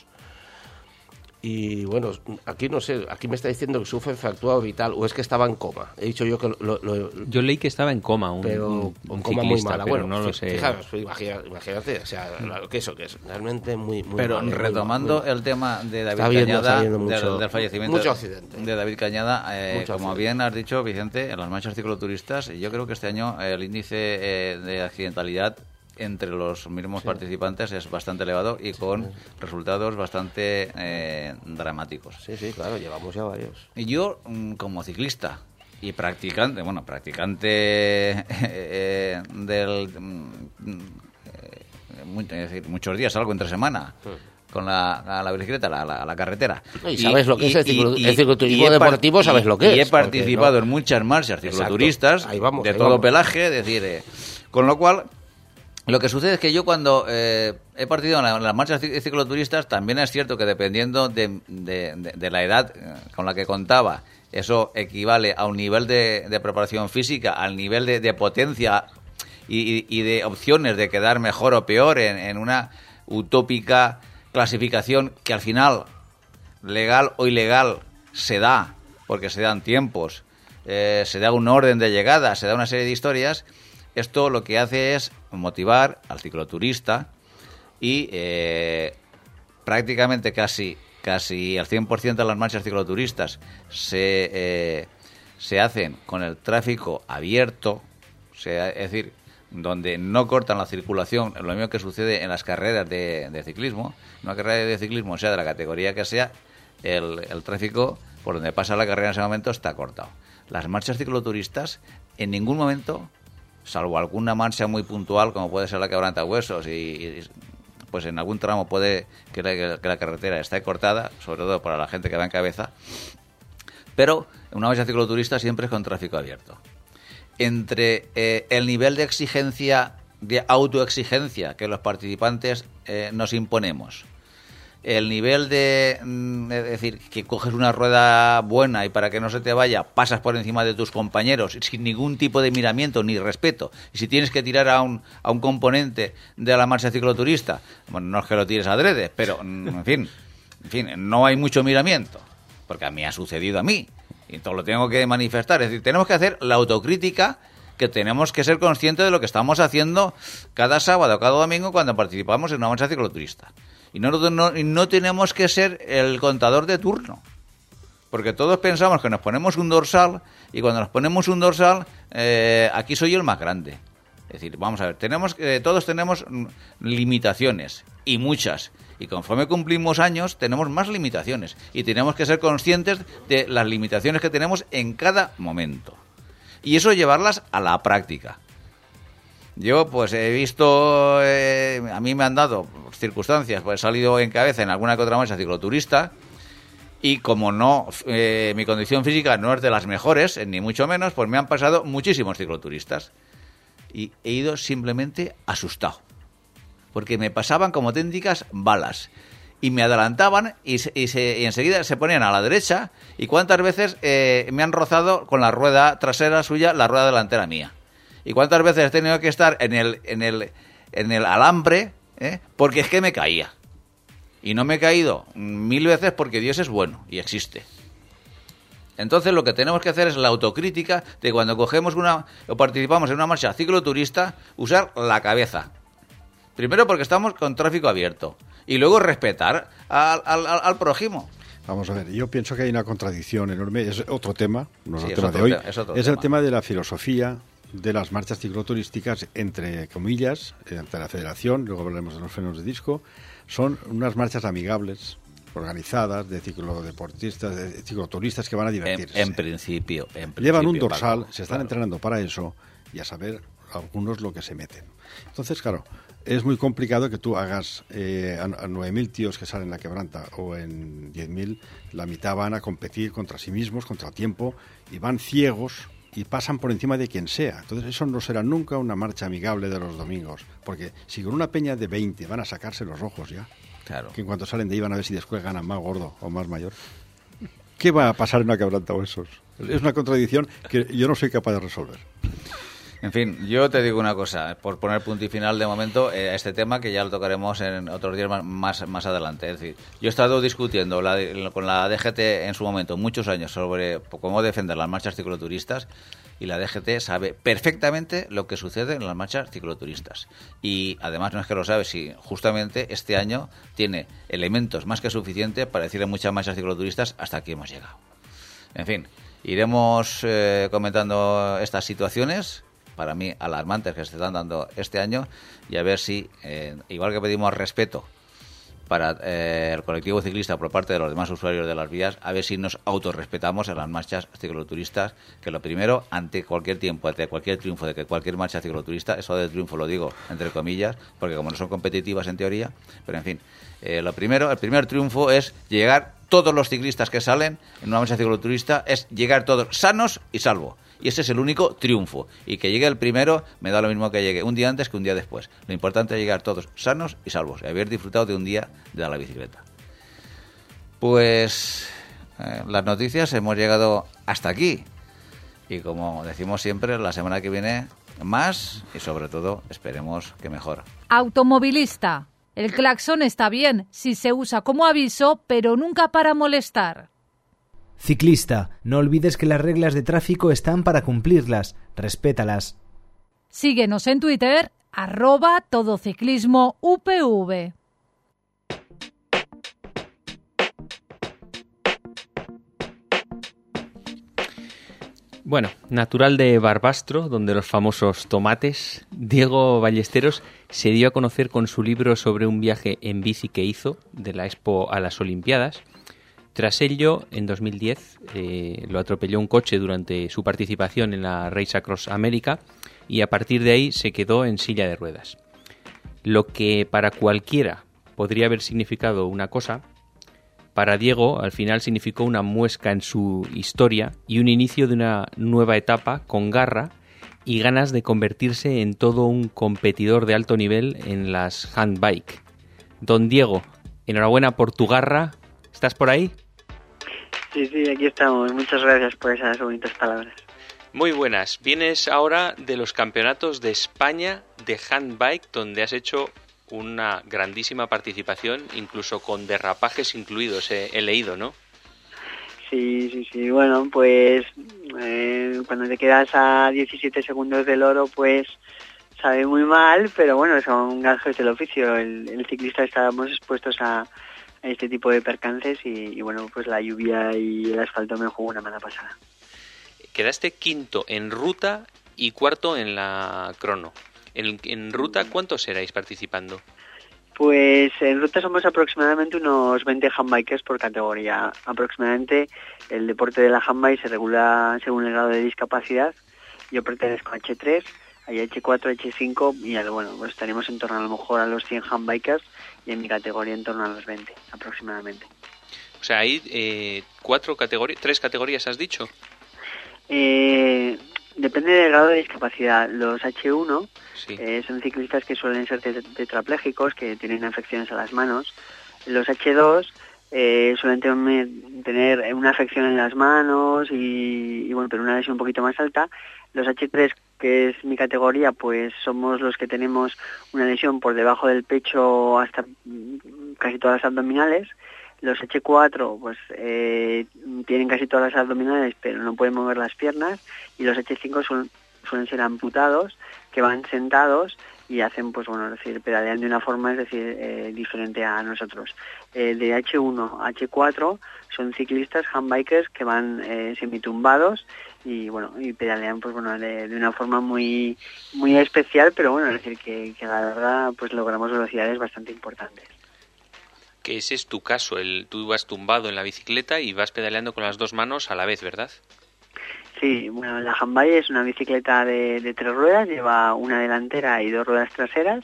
Y bueno, aquí no sé, aquí me está diciendo que sufre fractura orbital o es que estaba en coma. He dicho yo que lo, lo- Yo leí que estaba en coma, un, pero un, un un coma muy ciclista, mala. pero Bueno, no lo fi- sé. fijaros, imagina- imagínate, o sea, lo que eso que es realmente muy, muy Pero mal, muy retomando mal, muy mal. el tema de David Está habiendo- está Cañada, habiendo del, mucho- del fallecimiento mucho accidente. de David Cañada, eh, Mucho como accidente. bien has dicho, Vicente, en las manchas cicloturistas, yo creo que este año eh, el índice eh, de accidentalidad entre los mismos participantes es bastante elevado y con resultados bastante eh, dramáticos. Sí, sí, claro, llevamos ya varios. Y yo, mm, como ciclista y practicante, bueno, practicante eh, del... mm, eh, mu- es decir, muchos días salgo entre semana con la, a la bicicleta, a la, a la carretera. Y sabes lo que es el ciclo- el cicloturismo he par- deportivo, sabes lo que y es, he porque participado no- en muchas marchas Exacto. cicloturistas Ahí vamos, de ahí todo vamos. pelaje, es decir, eh, con lo cual... Lo que sucede es que yo cuando eh, he partido en, la- en las marchas ci- cicloturistas, también es cierto que dependiendo de, de- de- de la edad eh, con la que contaba, eso equivale a un nivel de, de preparación física, al nivel de, de potencia y, y- y de opciones de quedar mejor o peor en, en una utópica clasificación que al final, legal o ilegal, se da, porque se dan tiempos, eh, se da un orden de llegada, se da una serie de historias. Esto lo que hace es motivar al cicloturista y eh, prácticamente casi casi al cien por ciento de las marchas cicloturistas se, eh, se hacen con el tráfico abierto, o sea, es decir, donde no cortan la circulación, lo mismo que sucede en las carreras de, de ciclismo. Una carrera de ciclismo, sea de la categoría que sea, el, el tráfico por donde pasa la carrera en ese momento está cortado. Las marchas cicloturistas en ningún momento, salvo alguna marcha muy puntual como puede ser la quebrantahuesos y, y pues en algún tramo puede que la, que la carretera esté cortada, sobre todo para la gente que va en cabeza, pero una marcha cicloturista siempre es con tráfico abierto. Entre eh, el nivel de exigencia, de autoexigencia que los participantes eh, nos imponemos, el nivel de, mm, es decir, que coges una rueda buena y para que no se te vaya pasas por encima de tus compañeros sin ningún tipo de miramiento ni respeto, y si tienes que tirar a un, a un componente de la marcha cicloturista, bueno, no es que lo tires adrede, pero mm, en fin, en fin, no hay mucho miramiento, porque a mí ha sucedido a mí, y entonces lo tengo que manifestar. Es decir, tenemos que hacer la autocrítica, que tenemos que ser conscientes de lo que estamos haciendo cada sábado, cada domingo cuando participamos en una marcha cicloturista. Y no, no, no tenemos que ser el contador de turno, porque todos pensamos que nos ponemos un dorsal y cuando nos ponemos un dorsal, eh, aquí soy el más grande. Es decir, vamos a ver, tenemos eh, todos tenemos limitaciones, y muchas, y conforme cumplimos años tenemos más limitaciones, y tenemos que ser conscientes de las limitaciones que tenemos en cada momento, y eso llevarlas a la práctica. Yo pues he visto, eh, a mí me han dado circunstancias, pues he salido en cabeza en alguna que otra marcha cicloturista, y como no, eh, mi condición física no es de las mejores, eh, ni mucho menos, pues me han pasado muchísimos cicloturistas. Y he ido simplemente asustado, porque me pasaban como auténticas balas. Y me adelantaban y, se, y, se, y enseguida se ponían a la derecha, y cuántas veces eh, me han rozado con la rueda trasera suya la rueda delantera mía. Y cuántas veces he tenido que estar en el, en el, en el alambre, ¿eh? Porque es que me caía. Y no me he caído mil veces porque Dios es bueno y existe. Entonces lo que tenemos que hacer es la autocrítica de cuando cogemos una o participamos en una marcha cicloturista, usar la cabeza. Primero porque estamos con tráfico abierto y luego respetar al, al, al prójimo. Vamos a ver, yo pienso que hay una contradicción enorme, es otro tema, no es Sí, el es tema otro de hoy, te- es otro es tema. el tema de la filosofía de las marchas cicloturísticas, entre comillas, entre la federación, luego hablaremos de los frenos de disco, son unas marchas amigables, organizadas, de ciclodeportistas, de cicloturistas que van a divertirse. En, en principio, en principio. Llevan un dorsal, Paco, se están claro. entrenando para eso y a saber algunos lo que se meten. Entonces, claro, es muy complicado que tú hagas eh, a, a nueve mil tíos que salen en la quebranta o en diez mil, la mitad van a competir contra sí mismos, contra el tiempo, y van ciegos y pasan por encima de quien sea. Entonces eso no será nunca una marcha amigable de los domingos, porque si con una peña de veinte van a sacarse los ojos ya, claro. que en cuanto salen de ahí van a ver si después ganan más gordo o más mayor, ¿qué va a pasar en una quebranta o esos? Es una contradicción que yo no soy capaz de resolver. En fin, yo te digo una cosa, por poner punto y final de momento a eh, este tema, que ya lo tocaremos en otros días más, más, más adelante. Es decir, yo he estado discutiendo la, con la D G T en su momento muchos años sobre cómo defender las marchas cicloturistas, y la D G T sabe perfectamente lo que sucede en las marchas cicloturistas. Y además no es que lo sabe, si justamente este año tiene elementos más que suficientes para decirle muchas marchas cicloturistas hasta aquí hemos llegado. En fin, iremos eh, comentando estas situaciones, para mí alarmantes, que se están dando este año, y a ver si, eh, igual que pedimos respeto para eh, el colectivo ciclista por parte de los demás usuarios de las vías, a ver si nos autorrespetamos en las marchas cicloturistas, que lo primero, ante cualquier tiempo, ante cualquier triunfo de que cualquier marcha cicloturista, eso de triunfo lo digo entre comillas, porque como no son competitivas en teoría, pero en fin, eh, lo primero, el primer triunfo es llegar, todos los ciclistas que salen en una marcha cicloturista, es llegar todos sanos y salvos. Y ese es el único triunfo. Y que llegue el primero, me da lo mismo que llegue un día antes que un día después. Lo importante es llegar todos sanos y salvos y haber disfrutado de un día de la bicicleta. Pues eh, las noticias hemos llegado hasta aquí. Y como decimos siempre, la semana que viene más y sobre todo esperemos que mejor. Automovilista. El claxon está bien si se usa como aviso, pero nunca para molestar. Ciclista, no olvides que las reglas de tráfico están para cumplirlas. Respétalas. Síguenos en Twitter, arroba todociclismo U P V. Bueno, natural de Barbastro, donde los famosos tomates, Diego Ballesteros se dio a conocer con su libro sobre un viaje en bici que hizo de la Expo a las Olimpiadas. Tras ello, en dos mil diez, eh, lo atropelló un coche durante su participación en la Race Across America y a partir de ahí se quedó en silla de ruedas. Lo que para cualquiera podría haber significado una cosa, para Diego al final significó una muesca en su historia y un inicio de una nueva etapa con garra y ganas de convertirse en todo un competidor de alto nivel en las handbike. Don Diego, enhorabuena por tu garra. ¿Estás por ahí? Sí, sí, aquí estamos. Muchas gracias por esas bonitas palabras. Muy buenas. Vienes ahora de los campeonatos de España de handbike, donde has hecho una grandísima participación, incluso con derrapajes incluidos, he, he leído, ¿no? Sí, sí, sí. Bueno, pues eh, cuando te quedas a diecisiete segundos del oro, pues sabe muy mal, pero bueno, son gajes del oficio. El, el ciclista estábamos expuestos a a este tipo de percances y, y bueno, pues la lluvia y el asfalto me jugó una mala pasada. Quedaste quinto en ruta y cuarto en la crono. En, en ruta, ¿cuántos erais participando? Pues en ruta somos aproximadamente unos veinte handbikers por categoría. Aproximadamente el deporte de la handbike se regula según el grado de discapacidad. Yo pertenezco a H tres, hay H cuatro, H cinco y bueno, pues estaremos en torno a lo mejor a los cien handbikers y en mi categoría en torno a los veinte aproximadamente. O sea, hay eh, cuatro categorías, tres categorías has dicho. Eh, depende del grado de discapacidad. Los H uno sí. eh, son ciclistas que suelen ser tetraplégicos, que tienen afecciones a las manos. Los H dos eh, suelen tener, tener una afección en las manos y, y bueno, pero una lesión un poquito más alta. Los H tres, que es mi categoría, pues somos los que tenemos una lesión por debajo del pecho hasta casi todas las abdominales. Los H cuatro, pues eh, tienen casi todas las abdominales, pero no pueden mover las piernas. Y los H cinco son, suelen ser amputados, que van sentados y hacen, pues bueno, es decir, pedalean de una forma, es decir, eh, diferente a nosotros. Eh, de H uno a H cuatro son ciclistas, handbikers, que van eh, semitumbados y bueno, y pedalean pues bueno de, de una forma muy muy especial, pero bueno, es decir que, que la verdad pues logramos velocidades bastante importantes. Que ese es tu caso, el, tú vas tumbado en la bicicleta y vas pedaleando con las dos manos a la vez, ¿verdad? Sí, bueno, la handbike es una bicicleta de, de tres ruedas, lleva una delantera y dos ruedas traseras.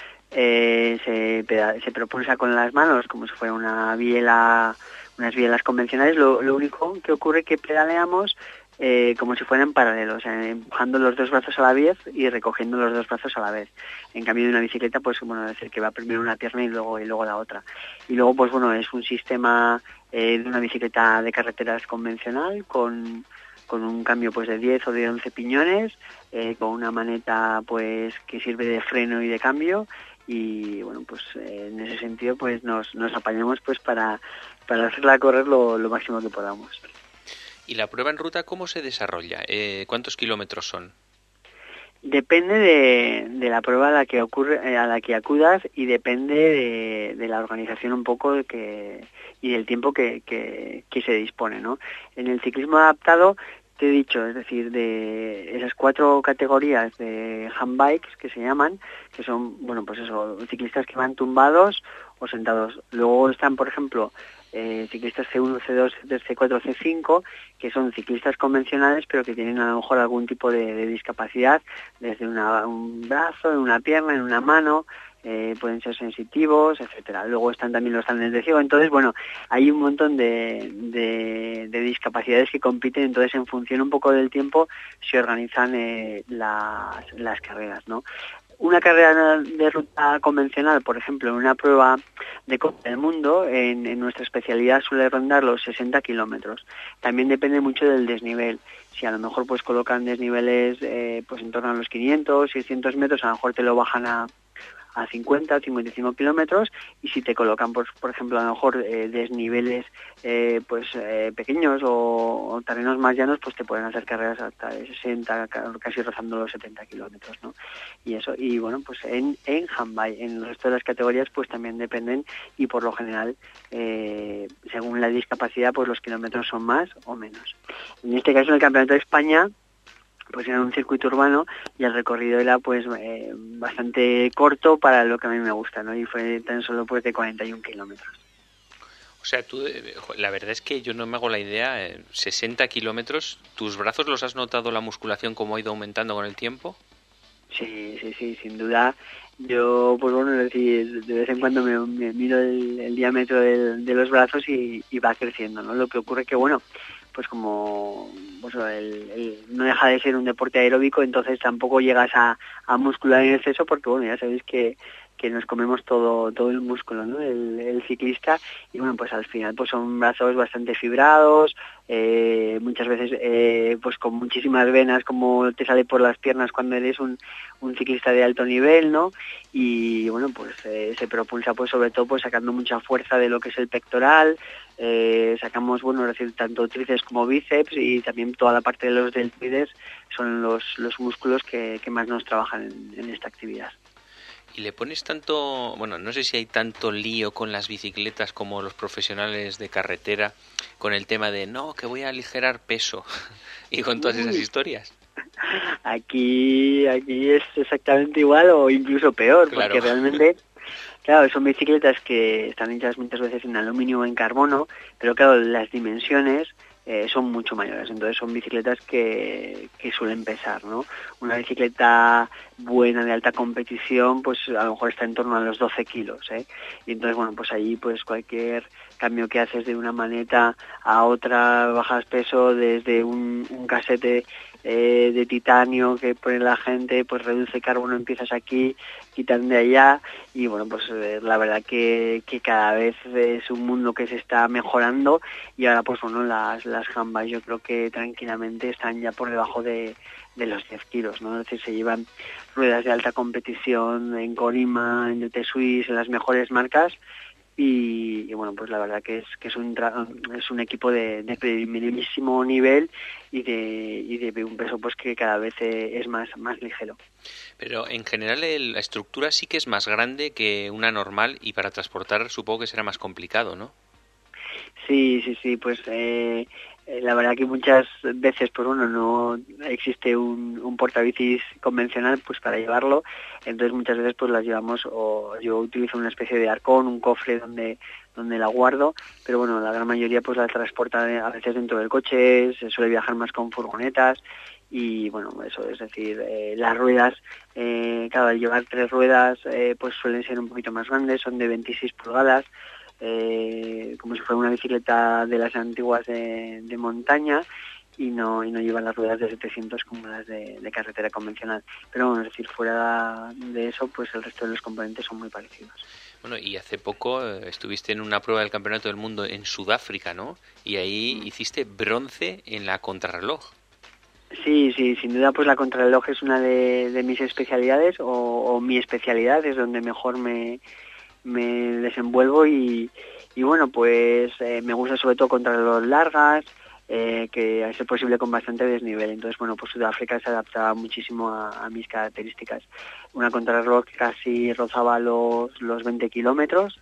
Eh, se, peda- se propulsa con las manos como si fuera una biela, unas bielas convencionales. Lo, lo único que ocurre es que pedaleamos eh, como si fueran paralelos, o sea, empujando los dos brazos a la vez y recogiendo los dos brazos a la vez. En cambio de una bicicleta, pues bueno, es decir que va primero una pierna y luego y luego la otra. Y luego, pues bueno, es un sistema eh, de una bicicleta de carreteras convencional con con un cambio pues de diez o de once piñones, eh, con una maneta pues que sirve de freno y de cambio, y bueno, pues eh, en ese sentido pues nos, nos apañamos pues para, para hacerla correr lo, lo máximo que podamos. ¿Y la prueba en ruta cómo se desarrolla? Eh, ¿Cuántos kilómetros son? Depende de, de la prueba a la que ocurre, a la que acudas, y depende de, de la organización un poco que, y del tiempo que, que, que se dispone, ¿no? En el ciclismo adaptado, te he dicho, es decir, de esas cuatro categorías de handbikes que se llaman, que son, bueno, pues eso, ciclistas que van tumbados o sentados. Luego están, por ejemplo, eh, ciclistas C uno, C dos, C cuatro, C cinco, que son ciclistas convencionales, pero que tienen a lo mejor algún tipo de, de discapacidad, desde una, un brazo, en una pierna, en una mano. Eh, pueden ser sensitivos, etcétera. Luego están también los talentos de ciego. Entonces, bueno, hay un montón de, de, de discapacidades que compiten. Entonces, en función un poco del tiempo, se organizan eh, las, las carreras, ¿no? Una carrera de ruta convencional, por ejemplo, en una prueba de Copa del Mundo, en, en nuestra especialidad suele rondar los sesenta kilómetros. También depende mucho del desnivel. Si a lo mejor pues colocan desniveles eh, pues en torno a los quinientos, seiscientos metros, a lo mejor te lo bajan a a cincuenta, cincuenta y cinco kilómetros, y si te colocan, por, por ejemplo, a lo mejor eh, desniveles eh, pues eh, pequeños o, o terrenos más llanos, pues te pueden hacer carreras hasta de sesenta, casi rozando los setenta kilómetros, ¿no? Y eso, y bueno, pues en, en handbike, en el resto de las categorías, pues también dependen, y por lo general, eh, según la discapacidad, pues los kilómetros son más o menos. En este caso, en el Campeonato de España, pues era un circuito urbano y el recorrido era pues eh, bastante corto para lo que a mí me gusta, ¿no? Y fue tan solo pues de cuarenta y un kilómetros. O sea, tú, la verdad es que yo no me hago la idea, eh, sesenta kilómetros, ¿tus brazos los has notado la musculación cómo ha ido aumentando con el tiempo? Sí, sí, sí, sin duda. Yo, pues bueno, es decir, de vez en cuando me, me miro el, el diámetro del, de los brazos y, y va creciendo, ¿no? Lo que ocurre que, bueno, pues como pues el, el, no deja de ser un deporte aeróbico, entonces tampoco llegas a, a muscular en exceso, porque bueno, ya sabéis que, que nos comemos todo todo el músculo, ¿no? El, el ciclista, y bueno, pues al final pues son brazos bastante fibrados, eh, muchas veces eh, pues con muchísimas venas, como te sale por las piernas cuando eres un, un ciclista de alto nivel, ¿no? Y bueno, pues eh, se propulsa pues sobre todo pues sacando mucha fuerza de lo que es el pectoral. Eh, sacamos, bueno, es decir, tanto tríceps como bíceps, y también toda la parte de los deltoides son los, los músculos que, que más nos trabajan en, en esta actividad. ¿Y le pones tanto, bueno, no sé si hay tanto lío con las bicicletas como los profesionales de carretera, con el tema de, no, que voy a aligerar peso, y con todas esas historias? Aquí, aquí es exactamente igual o incluso peor, Claro. Porque realmente... Claro, son bicicletas que están hechas muchas veces en aluminio o en carbono, pero claro, las dimensiones eh, son mucho mayores, entonces son bicicletas que, que suelen pesar, ¿no? Una bicicleta buena de alta competición, pues a lo mejor está en torno a los doce kilos, ¿eh? Y entonces, bueno, pues ahí pues cualquier cambio que haces de una maneta a otra, bajas peso, desde un, un casete eh, de titanio que pone la gente, pues reduce carbono, empiezas aquí, quitan de allá, y bueno, pues eh, la verdad que, que cada vez es un mundo que se está mejorando, y ahora pues bueno, las, las handbikes yo creo que tranquilamente están ya por debajo de, de los diez kilos, ¿no? Es decir, se llevan ruedas de alta competición en Corima, en D T Swiss, en las mejores marcas, y, y bueno, pues la verdad que es que es un tra- es un equipo de, de primerísimo nivel y de y de un peso pues que cada vez es más más ligero. Pero en general el, la estructura sí que es más grande que una normal, y para transportar supongo que será más complicado, ¿no? Sí, sí, sí, pues eh, eh, la verdad que muchas veces, pues bueno, no existe un, un portabicis convencional pues para llevarlo, entonces muchas veces pues las llevamos, o yo utilizo una especie de arcón, un cofre donde donde la guardo, pero bueno, la gran mayoría pues la transporta de, a veces dentro del coche, se suele viajar más con furgonetas. Y bueno, eso es decir, eh, las ruedas, eh, claro, al llevar tres ruedas, eh, pues suelen ser un poquito más grandes, son de veintiséis pulgadas, eh, como si fuera una bicicleta de las antiguas de, de montaña, y no y no llevan las ruedas de setecientos como las de, de carretera convencional. Pero bueno, es decir, fuera de eso, pues el resto de los componentes son muy parecidos. Bueno, y hace poco eh, estuviste en una prueba del Campeonato del Mundo en Sudáfrica, ¿no? Y ahí mm. hiciste bronce en la contrarreloj. Sí, sí, sin duda pues la contrarreloj es una de, de mis especialidades o, o mi especialidad, es donde mejor me, me desenvuelvo y, y bueno, pues eh, me gusta sobre todo contrarreloj largas, eh, que a ser posible con bastante desnivel. Entonces, bueno, pues Sudáfrica se adaptaba muchísimo a, a mis características. Una contrarreloj que casi rozaba los, los veinte kilómetros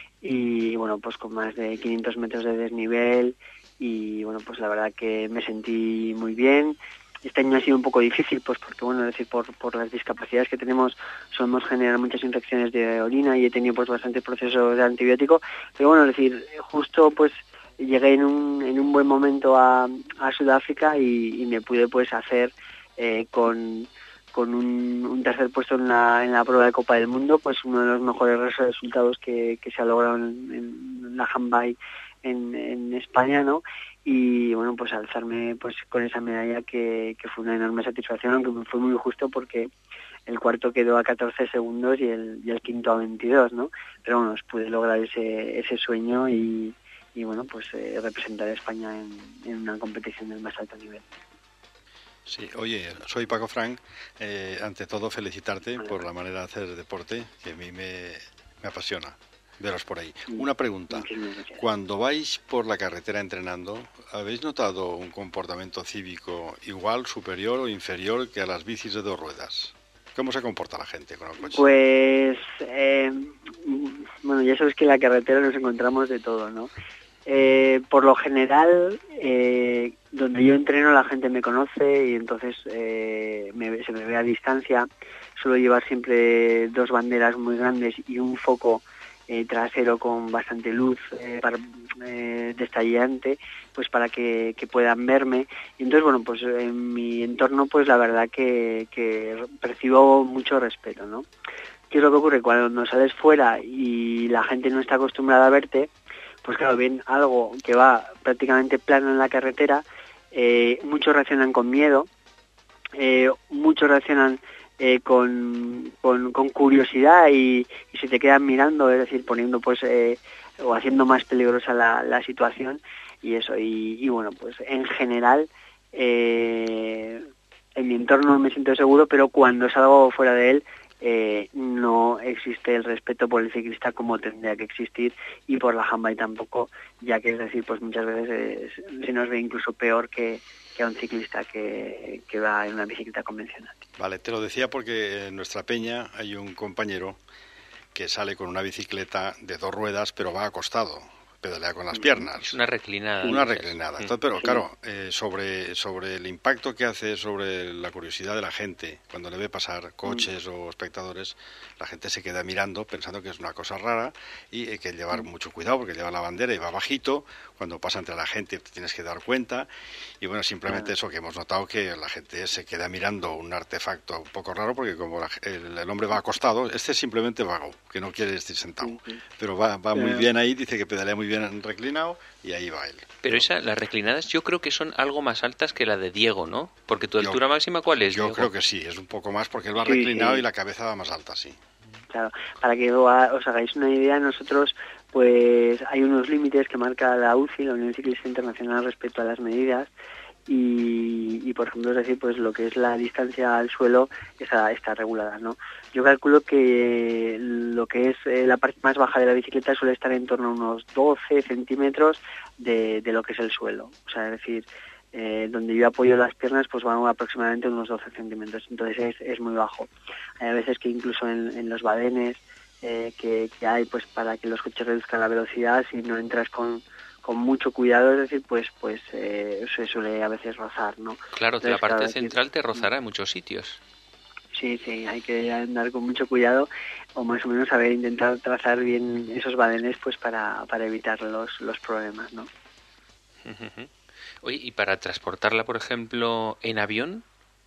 y bueno, pues con más de quinientos metros de desnivel. Y bueno, pues la verdad que me sentí muy bien. Este año ha sido un poco difícil, pues porque bueno, es decir, por, por las discapacidades que tenemos, solemos generar muchas infecciones de orina y he tenido pues bastantes procesos de antibiótico, pero bueno, es decir, justo pues llegué en un, en un buen momento a, a Sudáfrica y, y me pude pues hacer eh, con, con un, un tercer puesto en la, en la prueba de Copa del Mundo, pues uno de los mejores resultados que, que se ha logrado en, en la handbike en, en España, ¿no? Y bueno, pues alzarme pues con esa medalla que, que fue una enorme satisfacción, aunque me fue muy justo porque el cuarto quedó a catorce segundos y el, y el quinto a veintidós, ¿no? Pero bueno, pude lograr ese, ese sueño y, y bueno, pues eh, representar a España en, en una competición del más alto nivel. Sí, oye, soy Paco Frank. Eh, ante todo, felicitarte Hola. por la manera de hacer deporte, que a mí me, me apasiona. Veros por ahí. Una pregunta. Cuando vais por la carretera entrenando, ¿habéis notado un comportamiento cívico igual, superior o inferior que a las bicis de dos ruedas? ¿Cómo se comporta la gente con el coche? Pues, eh, bueno, ya sabes que en la carretera nos encontramos de todo, ¿no? Eh, por lo general, eh, donde yo entreno la gente me conoce y entonces eh, me, se me ve a distancia. Suelo llevar siempre dos banderas muy grandes y un foco Eh, trasero con bastante luz eh, para, eh, destallante, pues para que, que puedan verme. Y entonces, bueno, pues en mi entorno, pues la verdad que, que percibo mucho respeto, ¿no? ¿Qué es lo que ocurre? Cuando sales fuera y la gente no está acostumbrada a verte, pues claro, ven algo que va prácticamente plano en la carretera, eh, muchos reaccionan con miedo, eh, muchos reaccionan Eh, con, con, con curiosidad y, y se te quedan mirando, es decir, poniendo pues eh, o haciendo más peligrosa la, la situación y eso, y, y bueno, pues en general eh, en mi entorno me siento seguro, pero cuando salgo fuera de él eh, no existe el respeto por el ciclista como tendría que existir y por la handbike tampoco, ya que es decir, pues muchas veces es, se nos ve incluso peor que que a un ciclista que, que va en una bicicleta convencional. Vale, te lo decía porque en nuestra peña hay un compañero que sale con una bicicleta de dos ruedas, pero va acostado, pedalea con las piernas. Es una reclinada. Una reclinada. Entonces, pero claro, eh, sobre, sobre el impacto que hace sobre la curiosidad de la gente, cuando le ve pasar coches mm. o espectadores, la gente se queda mirando pensando que es una cosa rara y hay que llevar mucho cuidado porque lleva la bandera y va bajito. Cuando pasa entre la gente te tienes que dar cuenta y bueno, simplemente eso que hemos notado, que la gente se queda mirando un artefacto un poco raro porque como la, el, el hombre va acostado, este es simplemente vago, que no quiere estar sentado, pero va, va muy bien ahí, dice que pedalea muy bien reclinado y ahí va él. Pero esa, las reclinadas yo creo que son algo más altas que la de Diego, ¿no? Porque tu altura yo, máxima, ¿cuál es, Yo Diego? creo que sí, es un poco más porque él va sí, reclinado sí. y la cabeza va más alta, sí. Claro, para que os hagáis una idea, nosotros pues hay unos límites que marca la U C I, la Unión Ciclista Internacional, respecto a las medidas y, y por ejemplo, es decir, pues lo que es la distancia al suelo está, está regulada, ¿no? Yo calculo que lo que es eh, la parte más baja de la bicicleta suele estar en torno a unos doce centímetros de, de lo que es el suelo, o sea, es decir, Eh, donde yo apoyo las piernas pues van aproximadamente unos doce centímetros, entonces es, es muy bajo. Hay veces que incluso en, en los badenes eh, que, que hay pues para que los coches reduzcan la velocidad, si no entras con, con mucho cuidado, es decir, pues pues eh, se suele a veces rozar, ¿no? Claro, de Entonces, la parte claro, central decir, te rozará en muchos sitios. Sí, sí, hay que andar con mucho cuidado o más o menos saber intentar trazar bien esos badenes pues para, para evitar los, los problemas, ¿no? Oye, ¿y para transportarla, por ejemplo, en avión?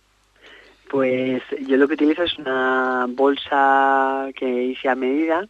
Pues yo lo que utilizo es una bolsa que hice a medida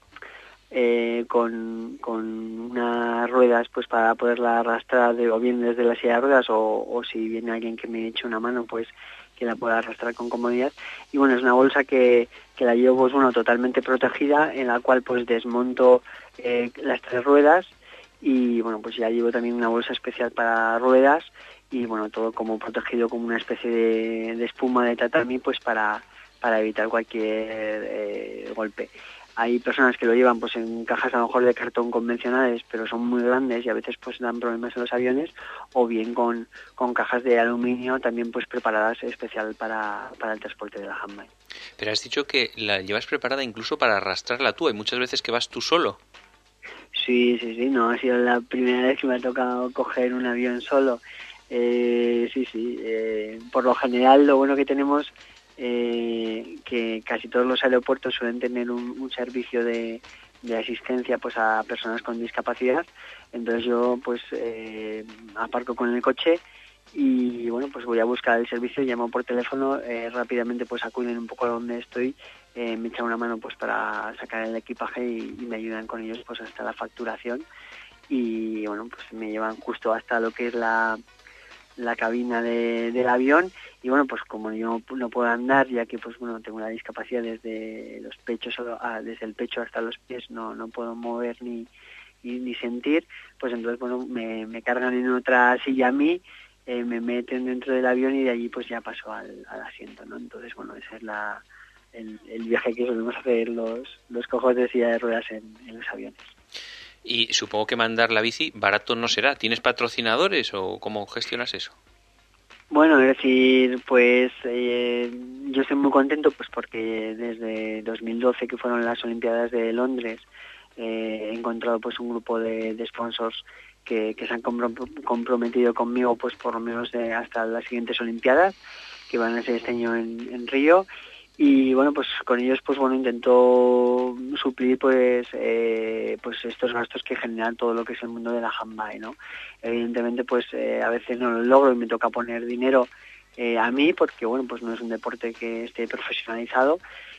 eh, con, con unas ruedas pues para poderla arrastrar de, o bien desde la silla de ruedas o, o si viene alguien que me eche una mano pues que la pueda arrastrar con comodidad. Y bueno, es una bolsa que, que la llevo pues bueno totalmente protegida, en la cual pues desmonto eh, las tres ruedas y bueno pues ya llevo también una bolsa especial para ruedas y bueno todo como protegido como una especie de, de espuma de tatami pues para, para evitar cualquier eh, golpe. Hay personas que lo llevan pues en cajas a lo mejor de cartón convencionales, pero son muy grandes y a veces pues dan problemas en los aviones, o bien con, con cajas de aluminio también pues preparadas especial para, para el transporte de la handbike. Pero has dicho que la llevas preparada incluso para arrastrarla tú. Hay muchas veces que vas tú solo. Sí, sí, sí, no ha sido la primera vez que me ha tocado coger un avión solo. Eh, sí, sí, eh, por lo general lo bueno que tenemos Eh, que casi todos los aeropuertos suelen tener un, un servicio de, de asistencia pues a personas con discapacidad. Entonces yo pues eh, aparco con el coche y bueno pues voy a buscar el servicio, llamo por teléfono, eh, rápidamente pues acuden un poco a donde estoy, eh, me echan una mano pues para sacar el equipaje y, y me ayudan con ellos pues hasta la facturación y bueno pues me llevan justo hasta lo que es la la cabina de, del avión y bueno pues como yo no puedo andar ya que pues bueno tengo una discapacidad desde los pechos a, desde el pecho hasta los pies no no puedo mover ni ni, ni sentir pues entonces bueno me, me cargan en otra silla a mí, eh, me meten dentro del avión y de allí pues ya paso al, al asiento, ¿no? Entonces bueno ese es la el, el viaje que solemos hacer los los cojos de silla de ruedas en, en los aviones. Y supongo que mandar la bici barato no será. ¿Tienes patrocinadores o cómo gestionas eso? Bueno, es decir, pues eh, yo estoy muy contento pues porque desde dos mil doce que fueron las Olimpiadas de Londres eh, he encontrado pues un grupo de, de sponsors que, que se han comprom- comprometido conmigo pues por lo menos de hasta las siguientes Olimpiadas que van a ser este año en, en Río. Y bueno pues con ellos pues bueno intento suplir pues eh, pues estos gastos que generan todo lo que es el mundo de la handbike, ¿no? Evidentemente pues eh, a veces no lo logro y me toca poner dinero eh, a mí porque bueno pues no es un deporte que esté profesionalizado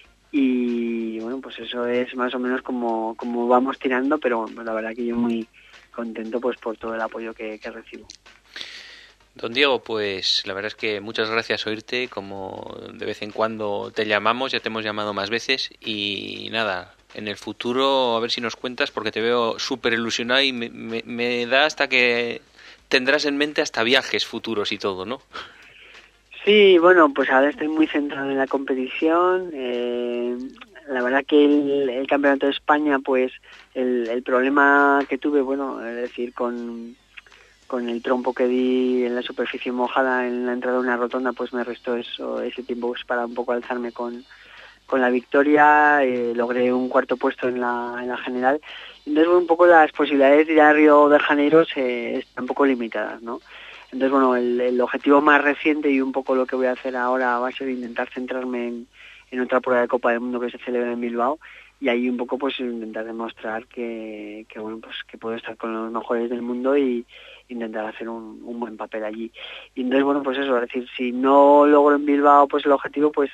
y bueno pues eso es más o menos como, como vamos tirando, pero bueno, la verdad que yo muy contento pues por todo el apoyo que, que recibo. Don Diego, pues la verdad es que muchas gracias oírte, como de vez en cuando te llamamos, ya te hemos llamado más veces y nada, en el futuro a ver si nos cuentas porque te veo súper ilusionado y me, me, me da hasta que tendrás en mente hasta viajes futuros y todo, ¿no? Sí, bueno, pues ahora estoy muy centrado en la competición, eh, la verdad que el, el Campeonato de España, pues el, el problema que tuve, bueno, es decir, con... con el trompo que di en la superficie mojada en la entrada de una rotonda, pues me restó eso ese tiempo pues, para un poco alzarme con, con la victoria, eh, logré un cuarto puesto en la, en la general, entonces bueno, un poco las posibilidades de ir a Río de Janeiro eh, están un poco limitadas, ¿no? Entonces bueno, el, el objetivo más reciente y un poco lo que voy a hacer ahora va a ser intentar centrarme en, en otra prueba de Copa del Mundo que se celebra en Bilbao, y ahí un poco pues intentar demostrar que, que bueno pues que puedo estar con los mejores del mundo y intentar hacer un, un buen papel allí. Y entonces bueno pues eso, es decir, si no logro en Bilbao pues el objetivo pues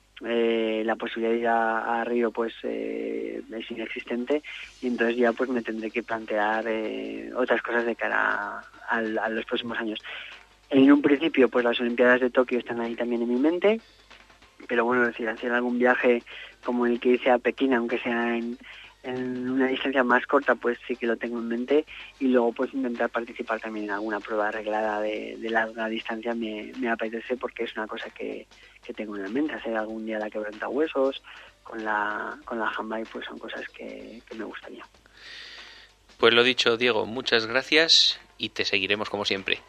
eh, la posibilidad de ir a, a Río pues eh, es inexistente y entonces ya pues me tendré que plantear eh, otras cosas de cara a, a, a los próximos años. En un principio pues las Olimpiadas de Tokio están ahí también en mi mente, pero bueno, es decir, hacer algún viaje como el que hice a Pekín, aunque sea en, en una distancia más corta, pues sí que lo tengo en mente, y luego pues intentar participar también en alguna prueba arreglada de, de larga distancia me, me apetece porque es una cosa que, que tengo en mente, hacer algún día la quebrantahuesos, con la, con la handbike, pues son cosas que, que me gustaría. Pues lo dicho, Diego, muchas gracias y te seguiremos como siempre.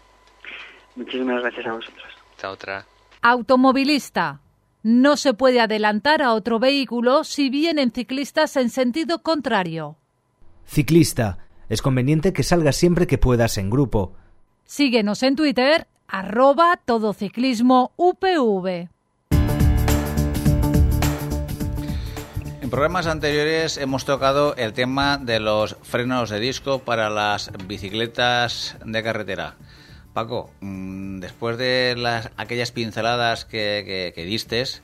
Muchísimas gracias a vosotros. Hasta otra. Automovilista. No se puede adelantar a otro vehículo si vienen ciclistas en sentido contrario. Ciclista. Es conveniente que salgas siempre que puedas en grupo. Síguenos en Twitter, arroba todociclismo U P V. En programas anteriores hemos tocado el tema de los frenos de disco para las bicicletas de carretera. Paco, después de las aquellas pinceladas que, que, que distes,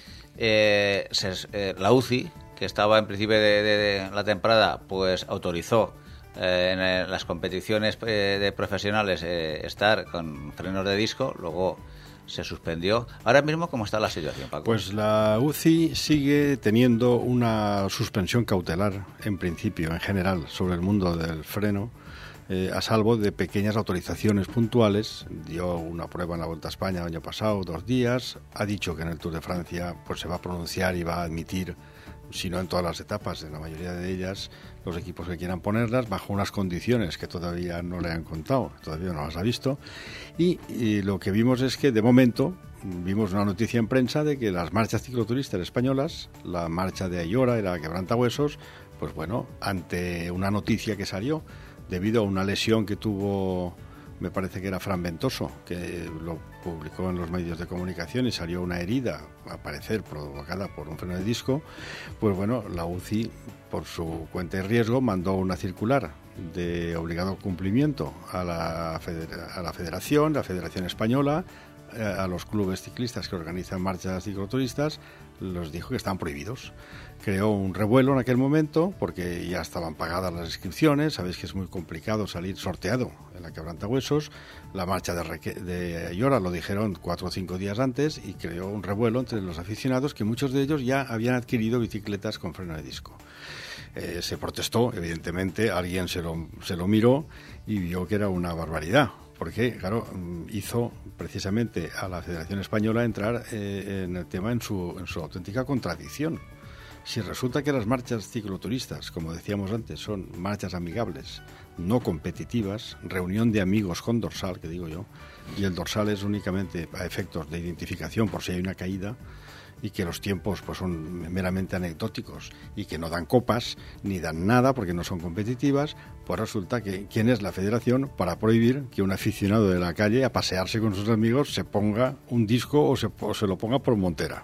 eh, se, eh, la U C I, que estaba en principio de, de, de la temporada, pues autorizó eh, en las competiciones eh, de profesionales eh, estar con frenos de disco, luego se suspendió. Ahora mismo, ¿cómo está la situación, Paco? Pues la U C I sigue teniendo una suspensión cautelar, en principio, en general, sobre el mundo del freno, eh, a salvo de pequeñas autorizaciones puntuales. Dio una prueba en la Vuelta a España el año pasado, dos días. Ha dicho que en el Tour de Francia pues se va a pronunciar y va a admitir, si no en todas las etapas, en la mayoría de ellas, los equipos que quieran ponerlas, bajo unas condiciones que todavía no le han contado, todavía no las ha visto. Y, y lo que vimos es que, de momento, vimos una noticia en prensa de que las marchas cicloturistas españolas, la marcha de Ayora y la Quebrantahuesos, pues bueno, ante una noticia que salió, debido a una lesión que tuvo, me parece que era Fran Ventoso, que lo publicó en los medios de comunicación y salió una herida, al parecer provocada por un freno de disco, pues bueno, la U C I, por su cuenta y riesgo, mandó una circular de obligado cumplimiento a la, federa- a la Federación, la Federación Española, eh, a los clubes ciclistas que organizan marchas cicloturistas, los dijo que estaban prohibidos. Creó un revuelo en aquel momento porque ya estaban pagadas las inscripciones. Sabéis que es muy complicado salir sorteado en la Quebrantahuesos. La marcha de, Reque- de Ayora lo dijeron cuatro o cinco días antes y creó un revuelo entre los aficionados, que muchos de ellos ya habían adquirido bicicletas con freno de disco. Eh, se protestó, evidentemente, alguien se lo, se lo miró y vio que era una barbaridad, porque, claro, hizo precisamente a la Federación Española entrar eh, en el tema en su, en su auténtica contradicción. Si resulta que las marchas cicloturistas, como decíamos antes, son marchas amigables, no competitivas, reunión de amigos con dorsal, que digo yo, y el dorsal es únicamente a efectos de identificación por si hay una caída, y que los tiempos pues son meramente anecdóticos y que no dan copas ni dan nada porque no son competitivas, pues resulta que ¿quién es la federación para prohibir que un aficionado de la calle a pasearse con sus amigos se ponga un disco o se, o se lo ponga por montera?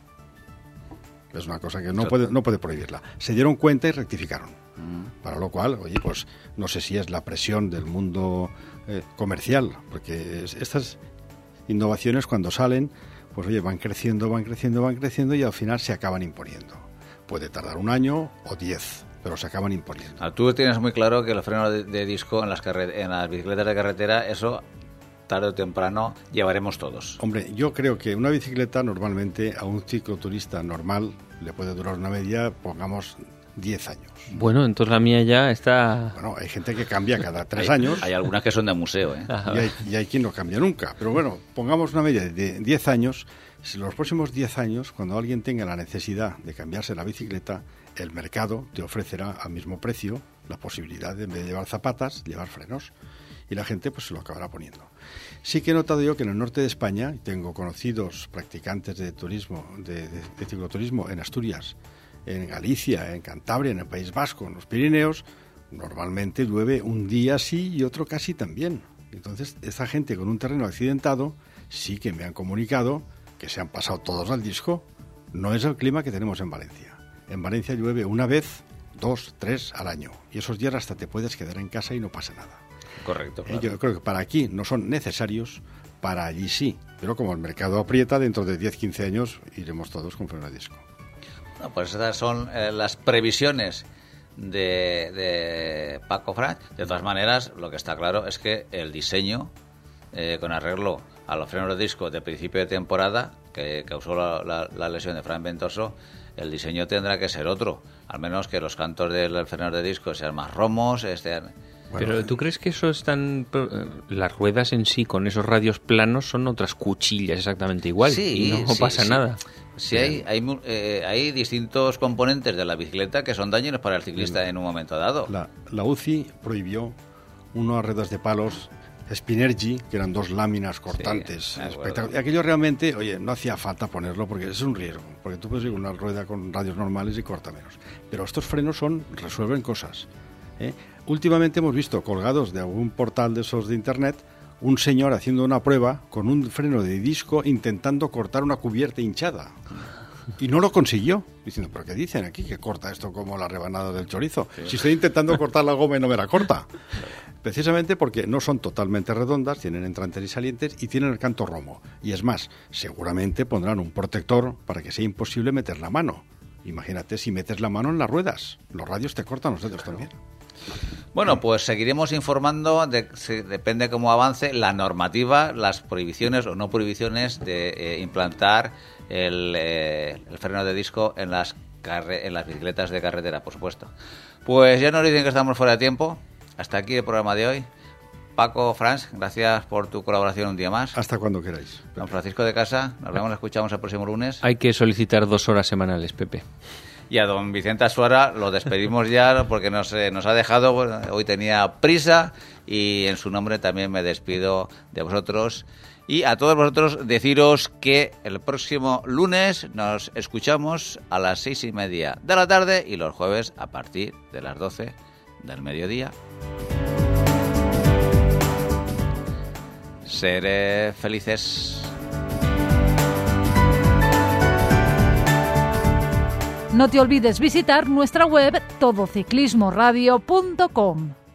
Es una cosa que no puede, no puede prohibirla. Se dieron cuenta y rectificaron. Mm. Para lo cual, oye, pues no sé si es la presión del mundo eh, comercial, porque es, estas innovaciones cuando salen, pues oye, van creciendo, van creciendo, van creciendo y al final se acaban imponiendo. Puede tardar un año o diez, pero se acaban imponiendo. Ah, tú tienes muy claro que los frenos de, de disco en las, carre- en las bicicletas de carretera, eso tarde o temprano llevaremos todos. Hombre, yo creo que una bicicleta normalmente a un cicloturista normal le puede durar una media, pongamos, diez años. Bueno, entonces la mía ya está... Bueno, hay gente que cambia cada tres hay, años. Hay algunas que son de museo, ¿eh? Y hay, y hay quien no cambia nunca. Pero bueno, pongamos una media de diez años. Si los próximos diez años, cuando alguien tenga la necesidad de cambiarse la bicicleta, el mercado te ofrecerá al mismo precio la posibilidad de, en vez de llevar zapatas, llevar frenos. Y la gente pues se lo acabará poniendo. Sí que he notado yo que en el norte de España, tengo conocidos practicantes de turismo, de, de, de cicloturismo en Asturias, en Galicia, en Cantabria, en el País Vasco, en los Pirineos, normalmente llueve un día sí y otro casi también. Entonces, esta gente con un terreno accidentado sí que me han comunicado que se han pasado todos al disco. No es el clima que tenemos en Valencia. En Valencia llueve una vez, dos, tres al año. Y esos días hasta te puedes quedar en casa y no pasa nada. Correcto. Claro. Yo creo que para aquí no son necesarios, para allí sí. Pero como el mercado aprieta, dentro de diez, quince años iremos todos con freno de disco. No, pues estas son eh, las previsiones de, de Paco Franch. De todas maneras, lo que está claro es que el diseño, eh, con arreglo a los frenos de disco de principio de temporada, que causó la, la, la lesión de Fran Ventoso, el diseño tendrá que ser otro. Al menos que los cantos del freno de disco sean más romos, estén... Bueno, pero ¿tú crees que eso están... Las ruedas en sí, con esos radios planos, son otras cuchillas exactamente igual? Sí, y no sí, pasa sí. nada. Sí, hay, hay, eh, hay distintos componentes de la bicicleta que son dañinos para el ciclista sí. en un momento dado. La, la U C I prohibió unas ruedas de palos Spinergy, que eran dos láminas cortantes. Sí, y aquello realmente, oye, no hacía falta ponerlo porque es un riesgo, porque tú puedes ir con una rueda con radios normales y corta menos. Pero estos frenos son resuelven cosas. ¿eh? Últimamente hemos visto colgados de algún portal de esos de internet un señor haciendo una prueba con un freno de disco intentando cortar una cubierta hinchada. Y no lo consiguió, diciendo, ¿pero qué dicen aquí? Que corta esto como la rebanada del chorizo. Sí. Si estoy intentando cortar la goma y no me la corta. Precisamente porque no son totalmente redondas, tienen entrantes y salientes y tienen el canto romo. Y es más, seguramente pondrán un protector para que sea imposible meter la mano. Imagínate si metes la mano en las ruedas. Los radios te cortan los dedos también. Bueno, pues seguiremos informando, de, si, depende cómo avance, la normativa, las prohibiciones o no prohibiciones de eh, implantar el, eh, el freno de disco en las, carre- en las bicicletas de carretera, por supuesto. Pues ya nos dicen que estamos fuera de tiempo. Hasta aquí el programa de hoy. Paco, Franz, gracias por tu colaboración un día más. Hasta cuando queráis. Don Francisco de Casa, nos vemos, escuchamos el próximo lunes. Hay que solicitar dos horas semanales, Pepe. Y a don Vicente Azuara lo despedimos ya porque nos, eh, nos ha dejado, bueno, hoy tenía prisa y en su nombre también me despido de vosotros. Y a todos vosotros deciros que el próximo lunes nos escuchamos a las seis y media de la tarde y los jueves a partir de las doce del mediodía. Seré felices. No te olvides visitar nuestra web todo ciclismo radio punto com.